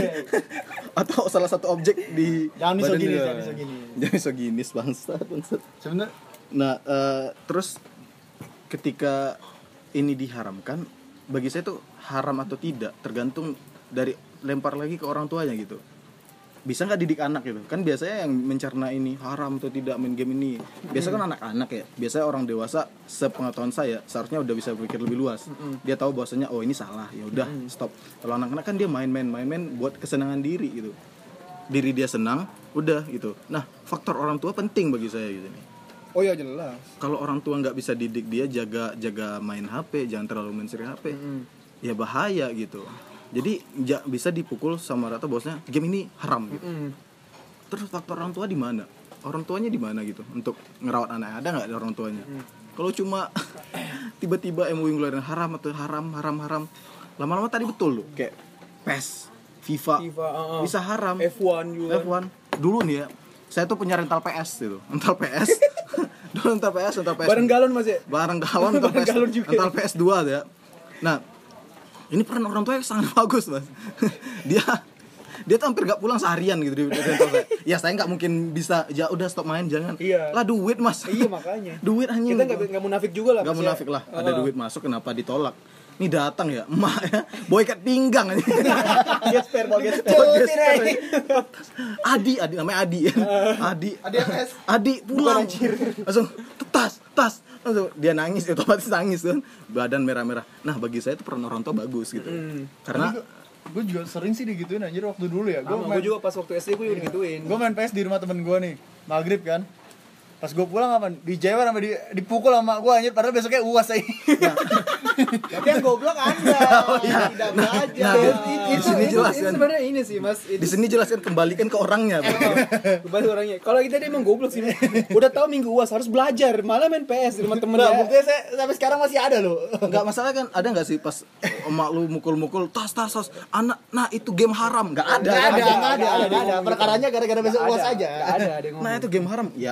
atau salah satu objek di Jangan badan misoginis, dia. jangan misoginis. Jangan misoginis bangsat bangsat. Sebenarnya Nah, eh, terus ketika ini diharamkan, bagi saya tuh haram atau tidak tergantung dari lempar lagi ke orang tuanya gitu. Bisa nggak didik anak gitu? Kan biasanya yang mencerna ini haram atau tidak main game ini. Biasa kan anak-anak ya. Biasanya orang dewasa sepengetahuan saya seharusnya udah bisa berpikir lebih luas. Dia tahu bahwasanya oh ini salah, ya udah stop. Kalau anak-anak kan dia main-main main-main buat kesenangan diri gitu. Diri dia senang, udah gitu. Nah, faktor orang tua penting bagi saya gitu nih. Oh ya jelas. Kalau orang tua nggak bisa didik dia jaga jaga main H P, jangan terlalu main sering H P, ya bahaya gitu. Jadi ja, bisa dipukul sama rata bosnya game ini haram gitu. Terus faktor orang tua di mana? Orang tuanya di mana gitu untuk ngerawat anak, ada nggak orang tuanya? Kalau cuma tiba-tiba M U I ngeluarin haram atau haram haram haram, lama-lama tadi betul loh kayak P E S, FIFA, FIFA, uh-uh. bisa haram. F satu juga. F satu dulu nih ya. Saya tuh punya rental P S gitu. Rental P S. Dulu rental P S, rental P S. Bareng galon Mas ya? Bareng galon rental P S. galon juga. Rental P S dua ya. Nah, ini peran orang tua yang sangat bagus, Mas. dia dia tuh hampir gak pulang seharian gitu di rental saya. Ya saya nggak mungkin bisa ya udah stop main jangan. Iya. Lah duit, Mas. Iya makanya. Duit hanya. Kita nggak nggak munafik juga lah. Gak Mas, ya. munafik lah. Ada Uh-uh. duit masuk kenapa ditolak? Ini datang ya, emak ya, boykat pinggang aja. Gesper, mau gesper. Gesper. Adi, Adi namanya Adi ya. Adi. Adi M S. Adi pulang. Langsung tas, tas. Langsung dia nangis, otomatis nangis kan. Badan merah-merah. Nah, bagi saya itu peran orang tua bagus gitu. Karena gue juga sering sih digituin anjir waktu dulu ya. Gue Gue juga pas waktu S D gue juga digituin. gue main P S di rumah temen gue nih, maghrib kan. Pas gue pulang apa? Dijewer sama di, dipukul sama gue anjir, padahal besoknya uas aja. Tapi yang goblok Anda. Tidak belajar. Nah, di itu sini itu, jelas itu kan. sebenarnya ini sih Mas. di Itu sini jelaskan kembalikan ke orangnya. kembali orangnya. Kalau kita dia emang goblok sih. Udah tahu minggu U A S harus belajar, malah main P S di rumah temen Nah, ya. buktinya saya sampai sekarang masih ada loh. Enggak masalah kan, ada enggak sih pas emak lu mukul-mukul tas tas tas anak, nah itu game haram. Enggak ada. Gak ada, kan? gak ada, gak ada, gak ada. Perkaranya gara-gara besok Nggak uas ada, aja. nggak ada, ada yang Nah ngomong. itu game haram. Ya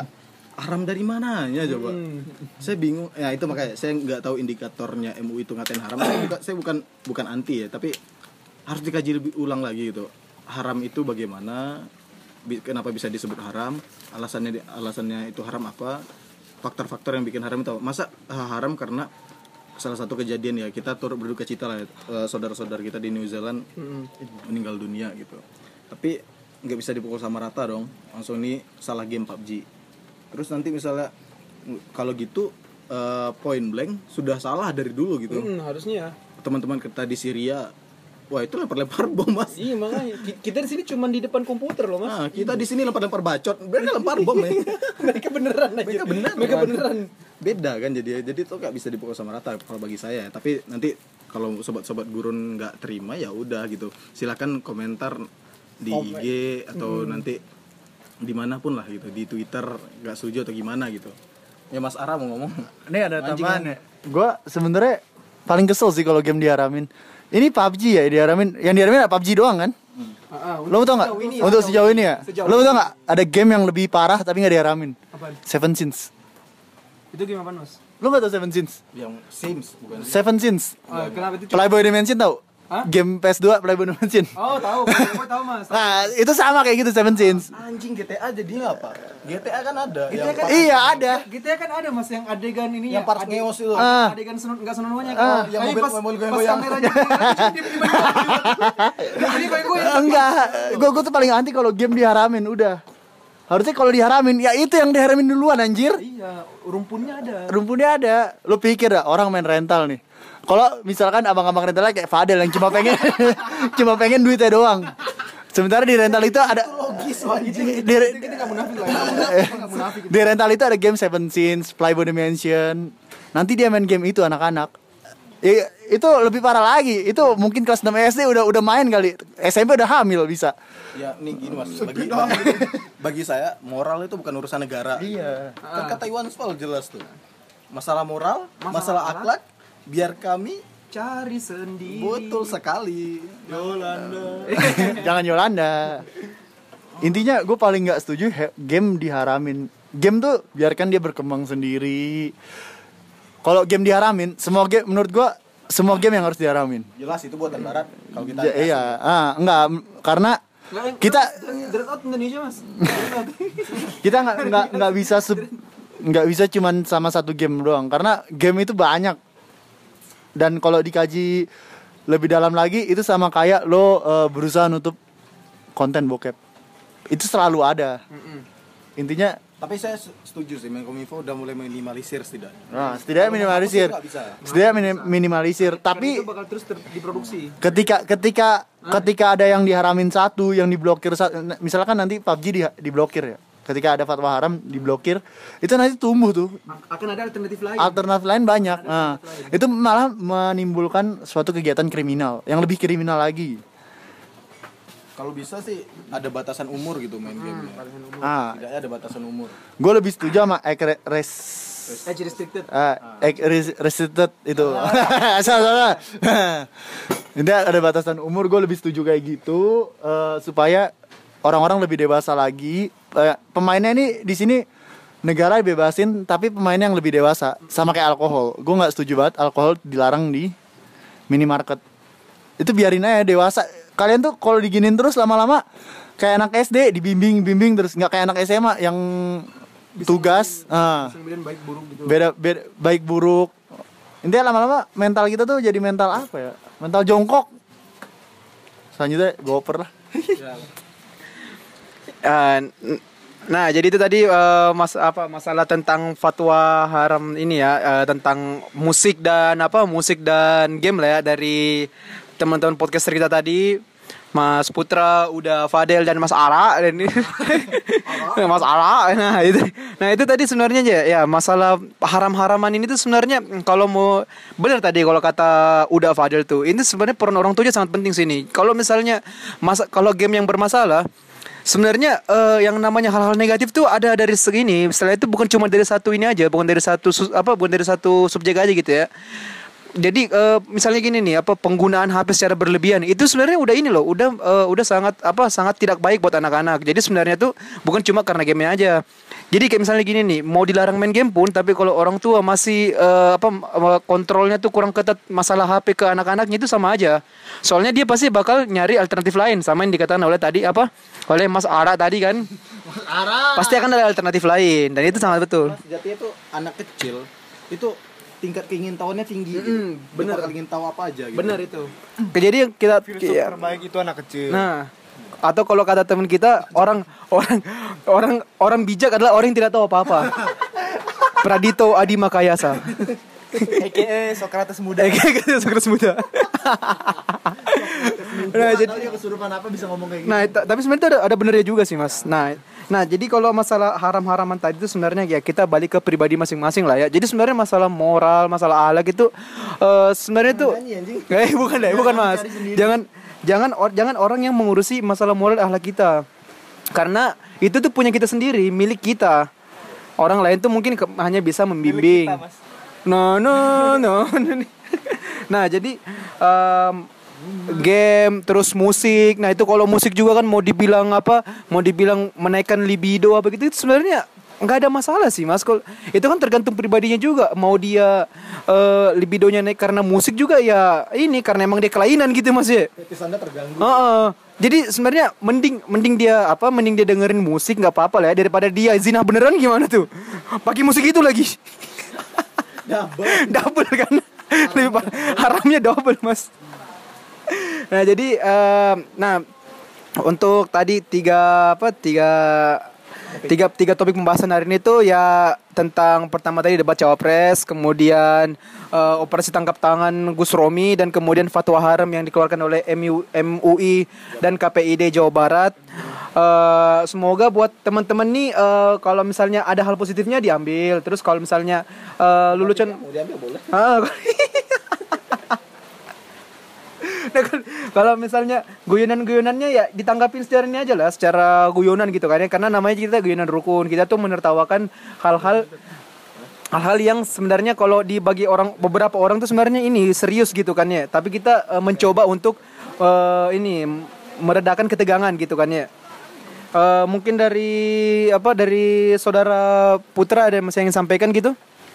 haram dari mananya coba? Saya bingung. Ya itu makanya saya nggak tahu indikatornya M U I itu ngatain haram. Saya, buka, saya bukan bukan anti ya, tapi harus dikaji lebih ulang lagi gitu. Haram itu bagaimana? Bi- Kenapa bisa disebut haram? Alasannya di- alasannya itu haram apa? Faktor-faktor yang bikin haram itu apa? Masa ah, haram karena salah satu kejadian ya kita turut berduka cita lah ya, eh, saudara-saudara kita di New Zealand meninggal dunia gitu. Tapi nggak bisa dipukul sama rata dong. Langsung ini salah game P U B G. Terus nanti misalnya kalau gitu eh, point blank sudah salah dari dulu gitu. Hmm, harusnya. Teman-teman kita di Syria, wah itu lempar-lempar bom mas. Iya makanya Ki- kita di sini cuma di depan komputer loh mas. Nah, kita di sini lempar-lempar bacot, mereka lempar bom ya. Mereka beneran aja. Mereka beneran. Mereka beneran. Beda kan jadi jadi tuh nggak bisa dipukul sama rata kalau bagi saya. Tapi nanti kalau sobat-sobat gurun nggak terima ya udah gitu. Silakan komentar di I G atau nanti dimanapun lah gitu, di Twitter nggak setuju atau gimana gitu. Ya Mas Ara mau ngomong. Ini ada Mancing tambahan kan? ya. Gue sebenarnya paling kesel sih kalau game diharamin. Ini P U B G ya diharamin. Yang diharamin P U B G doang kan? Ah, ah, Lo tau nggak? sejauh ini ya, Untuk sejauh ini ya. Sejauh Lo ini. tau nggak? Ada game yang lebih parah tapi nggak diharamin. Apaan? Seven Sins. Itu gimana mas? Lo nggak tau Seven Sins? Yang Sims bukan. Seven Sins. Oh, kenapa itu? Playboy Dimension tau? Hah? Game P S dua Playboy Dimension. Oh tahu, gue tahu mas. Nah, itu sama kayak gitu Seven Sins. Anjing G T A jadi apa? G T A kan ada. G T A yang kan- part- Iya ada. G T A kan ada mas yang adegan ini yang part ngeos itu. Ah. Adegan senun nggak senunnya Ah, kan. yang Tapi mobil- pas, mobil pas goyang-goyang. kameranya tiba-tiba jadi kayak gue. Enggak, gue gue tuh paling anti kalau game diharamin udah. Harusnya kalau diharamin, ya itu yang diharamin duluan anjir. Iya, rumpunnya ada. Rumpunnya ada. Lu pikir dah orang main rental nih. Kalau misalkan abang-abang rentalnya kayak Fadel yang cuma pengen cuma pengen duitnya doang. Sementara di rental itu ada Logis anjing. di, Kita nggak munafik lah. Nggak munafik. di rental itu ada game Seven Sins, Playboy Dimension. Nanti dia main game itu anak-anak. Ya, itu lebih parah lagi. Itu mungkin kelas enam S D udah udah main kali. S M P udah hamil bisa. Ya nih gini mas, bagi, bagi, bagi saya moral itu bukan urusan negara. Iya. Kan kata Iwan Fals jelas tuh. Masalah moral, masalah, akhlak, biar kami Cari sendiri. betul sekali. Jangan Yolanda. Intinya gue paling nggak setuju he- game diharamin. Game tuh biarkan dia berkembang sendiri. Kalau game diharamin, semua game menurut gue semua game yang harus diharamin. Jelas itu buatan barat. Kalau kita Ja- iya, ah enggak m- karena kita Dread out Indonesia mas. kita nggak nggak nggak bisa sub- nggak bisa cuman sama satu game doang karena game itu banyak. Dan kalau dikaji lebih dalam lagi itu sama kayak lo eh, berusaha nutup konten bokep. Itu selalu ada. Intinya Tapi saya se- setuju sih Menkominfo udah mulai minimalisir setidaknya. nah, setidaknya minimalisir. Nggak bisa. Setidaknya minim- minimalisir, tapi itu bakal terus ter- diproduksi. ketika ketika ketika ada yang diharamin satu, yang diblokir sa- misalkan nanti P U B G di, diblokir ya. Ketika ada fatwa haram diblokir, itu nanti tumbuh tuh. Akan ada alternatif lain. Alternatif lain banyak. Nah, itu malah menimbulkan suatu kegiatan kriminal yang lebih kriminal lagi. Kalau bisa sih ada batasan umur gitu main game. Ah, Tidaknya ada batasan umur. gue lebih setuju sama egg re- res Age restricted. ah, egg res- restricted itu. Salah salah. Ini ada batasan umur, gue lebih setuju kayak gitu eh, supaya orang-orang lebih dewasa lagi. Eh, pemainnya ini di sini negara bebasin, tapi pemainnya yang lebih dewasa. Sama kayak alkohol. Gue nggak setuju banget alkohol dilarang di minimarket. Itu biarin aja dewasa. Kalian tuh kalau diginin terus lama-lama kayak anak S D dibimbing-bimbing terus, nggak kayak anak S M A yang tugas. Ah. Kemudian baik buruk gitu. Beda, beda baik buruk. Intinya lama-lama mental kita tuh jadi mental apa ya? Mental jongkok. Selanjutnya goper lah. Eh, n- nah, jadi itu tadi eh, mas apa masalah tentang fatwa haram ini ya, eh, tentang musik dan apa musik dan game lah ya dari teman-teman podcaster kita tadi, Mas Putra, udah Fadel dan Mas Ara dan ini Mas Ara. Nah, itu nah itu tadi sebenarnya ya, ya masalah haram-haraman ini tuh sebenarnya kalau mau benar tadi kalau kata udah Fadel tuh, ini sebenarnya peran orang tua sangat penting sini. Kalau misalnya masa kalau game yang bermasalah sebenarnya eh, yang namanya hal-hal negatif tuh ada dari segini. Setelah itu bukan cuma dari satu ini aja, bukan dari satu su- apa, bukan dari satu subjek aja gitu ya. Jadi eh, misalnya gini nih, apa penggunaan H P secara berlebihan itu sebenarnya udah ini loh, udah eh, udah sangat apa sangat tidak baik buat anak-anak. Jadi sebenarnya tuh bukan cuma karena gamenya aja. Jadi kayak misalnya gini nih, mau dilarang main game pun, tapi kalau orang tua masih eh, apa eh, kontrolnya tuh kurang ketat masalah H P ke anak-anaknya itu sama aja. Soalnya dia pasti bakal nyari alternatif lain, sama yang dikatakan oleh tadi apa? Oleh Mas Ara tadi kan. Mas Ara. Pasti akan ada alternatif lain dan itu sangat betul. Sejatinya tuh anak kecil itu tingkat keingin-tahuannya tinggi. Mm, bener. Dia bakal ingin tahu apa aja gitu. Benar itu. Jadi kita Filsuf ya, terbaik itu anak kecil. nah, atau kalau kata teman kita, orang orang orang orang bijak adalah orang yang tidak tahu apa-apa. Pradito Adi Makayasa. A K A Socrates muda. Eh kayak gitu Socrates muda. Nah, jadi Tahu dia kesurupan apa bisa ngomong kayak gitu. Nah, ta- tapi sebenarnya itu ada, ada benernya juga sih, Mas. Nah, nah, jadi kalau masalah haram-haraman tadi itu sebenarnya ya kita balik ke pribadi masing-masing lah ya. Jadi sebenarnya masalah moral, masalah akhlak itu eh, sebenarnya itu eh bukan deh, bukan Mas. Jangan jangan or- jangan orang yang mengurusi masalah moral akhlak kita. Karena itu tuh punya kita sendiri, milik kita. Orang lain tuh mungkin ke- hanya bisa membimbing. No, no, no. Nah, jadi em, game terus musik. Nah, itu kalau musik juga kan mau dibilang apa? Mau dibilang menaikkan libido apa gitu, itu sebenarnya nggak ada masalah sih, Mas. Kalau itu kan tergantung pribadinya juga. Mau dia eh, libidonya naik karena musik juga ya ini karena emang dia kelainan gitu, Mas ya. Fetis Anda terganggu. Heeh. Jadi sebenarnya mending mending dia apa? Mending dia dengerin musik nggak apa-apa lah ya daripada dia zina beneran gimana tuh? Pakai musik itu lagi. Double. Double kan? Lebih pa- haramnya double, Mas. Nah, jadi em, nah untuk tadi tiga apa? Tiga tiga tiga topik pembahasan hari ini tuh ya tentang pertama tadi debat cawapres, kemudian eh, operasi tangkap tangan Gus Romi dan kemudian fatwa haram yang dikeluarkan oleh M U, M U I dan K P I D Jawa Barat. Eh, semoga buat teman-teman nih eh, kalau misalnya ada hal positifnya diambil, terus kalau misalnya eh, lulusan Mau diambil boleh. Ah, nah, kan, kalau misalnya guyonan-guyonannya ya ditanggapin secara ini aja lah, secara guyonan gitu kan ya, karena namanya kita guyonan rukun, kita tuh menertawakan hal-hal hal-hal yang sebenarnya kalau dibagi orang beberapa orang tuh sebenarnya ini serius gitu kan ya, tapi kita eh, mencoba untuk eh, ini meredakan ketegangan gitu kan ya. Eh, mungkin dari apa dari saudara Putra ada yang masih ingin sampaikan gitu?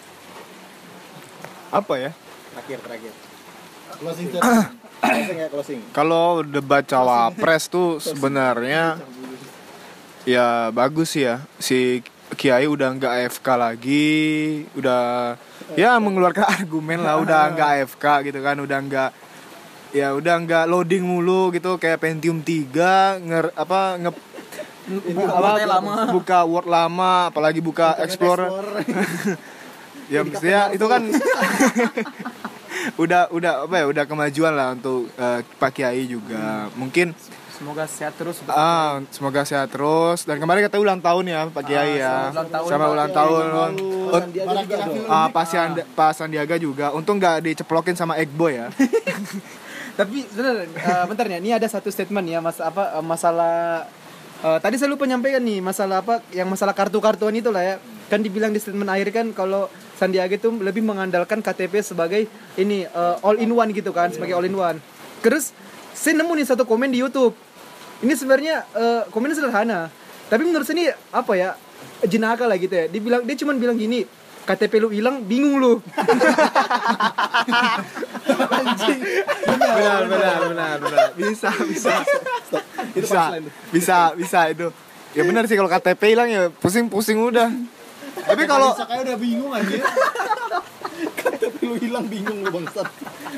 Apa ya? Terakhir terakhir. Closing statement. Closing ya closing. Kalau debat cawapres tuh sebenarnya ya bagus sih ya. Si Kiai udah nggak A F K lagi, udah ya mengeluarkan argumen lah, udah nggak A F K gitu kan, udah nggak ya udah nggak loading mulu gitu kayak Pentium tiga nger apa nge Apa lama? buka Word lama, apalagi buka Explorer. Ya mestinya itu kan udah udah apa ya udah kemajuan lah untuk uh, Pak Kiai juga. Mungkin Semoga sehat terus. ah semoga sehat terus dan kemarin kata ulang tahun ya Pak Kiai ya. ulang tahun, Sama Pak ulang tahun. Sandiaga juga dong. Ah Pak Sianda- Pak Sandiaga juga. Untung nggak diceplokin sama Eggboy ya. Tapi sebenarnya eh, bentar ya, ini ada satu statement ya mas apa eh, masalah eh, tadi saya lupa nyampaikan nih masalah apa yang masalah kartu-kartuan itu lah ya. Kan dibilang di statement akhir kan kalau Sandiaga itu lebih mengandalkan K T P sebagai ini eh, all in one gitu kan, sebagai all in one. Terus saya nemu nih satu komen di YouTube. Ini sebenarnya eh, komennya sederhana, tapi menurut saya ini apa ya jenaka lah gitu ya. Dibilang dia cuma bilang gini, K T P lu hilang, bingung lu. Anjing. benar benar benar benar. Bisa bisa. Bisa bisa bisa itu. Ya benar sih kalau K T P hilang ya pusing-pusing udah. Tapi kalau kayak udah bingung anjir. K T P lu hilang bingung lu bangsat.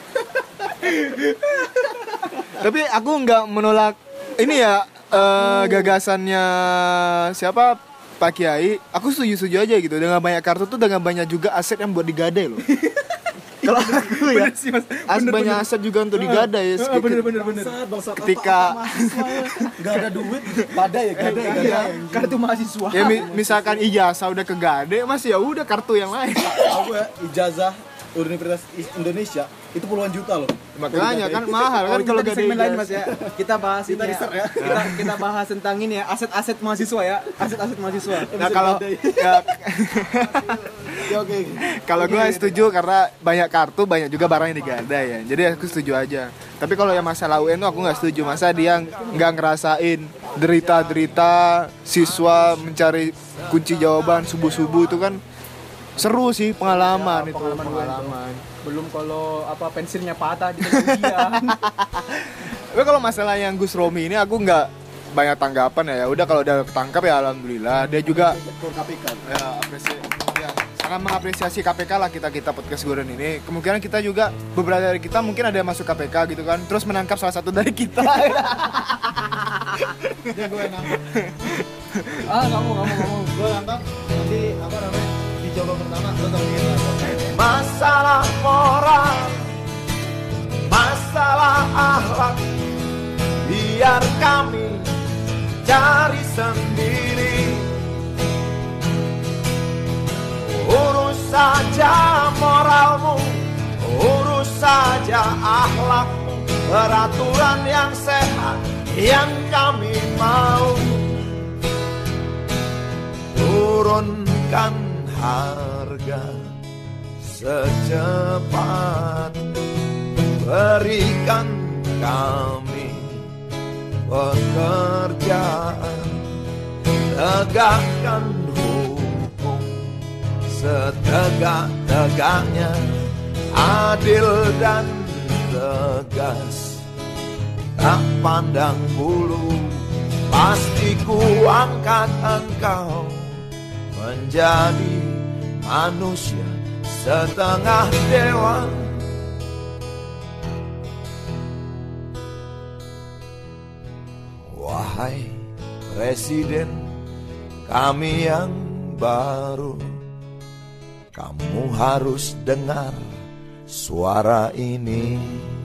tapi aku nggak menolak ini ya eh, gagasannya siapa Pak Kiai. Aku setuju-setuju aja gitu. Dengan banyak kartu tuh dengan banyak juga aset yang buat digadai loh. Kalau aku ya, as banyak aset juga untuk digadai. Ya, Bener bener bener. Bangsat, bangsat. Ketika Enggak ada duit, badai ya, gadai, gadai. Kartu mahasiswa. ya mi- misalkan ijazah udah kegade, mas ya udah kartu yang lain. Aku ya ijazah Universitas Indonesia itu puluhan juta loh. Makanya kan mahal kan Oh, kalau kita di gade segmen lain ijazah. mas ya. Kita bahas Kita ini riset ya. ya. Kita kita bahas tentang ini ya aset-aset mahasiswa ya. Aset-aset mahasiswa. Nah kalau ya, Ya oke. kalau gue setuju karena banyak kartu banyak juga barang yang digadai ya. Jadi aku setuju aja. Tapi kalau yang masalah U N tuh aku nggak setuju. Masa dia nggak ngerasain derita-derita siswa mencari kunci jawaban subuh-subuh itu kan seru sih, pengalaman Ya, itu pengalaman gue pengalaman. Belum kalau apa pensilnya patah di ujian. Tapi kalau masalah yang Gus Romi ini aku nggak banyak tanggapan ya. Ya udah kalau udah ketangkap ya alhamdulillah. Dia juga K P K. ya apresiasi, ya, sangat mengapresiasi K P K lah kita kita podcast Gurun ini. Kemungkinan kita juga beberapa dari kita mungkin ada yang masuk K P K gitu kan, terus menangkap salah satu dari kita. Dia gue yang nangkep. Ah, kamu kamu kamu. Gue nangkep nanti apa namanya? Di coba pertama lo tau gitu. Masalah moral, masalah akhlak, biar kami cari sendiri. Urus saja moralmu, urus saja akhlakmu, peraturan yang sehat yang kami mau. Turunkan harga secepat, berikan kami pekerjaan, tegakkan hukum setegak-tegaknya, adil dan tegas, tak pandang bulu, pasti ku angkat engkau menjadi manusia setengah dewa. Wahai Presiden kami yang baru, kamu harus dengar suara ini.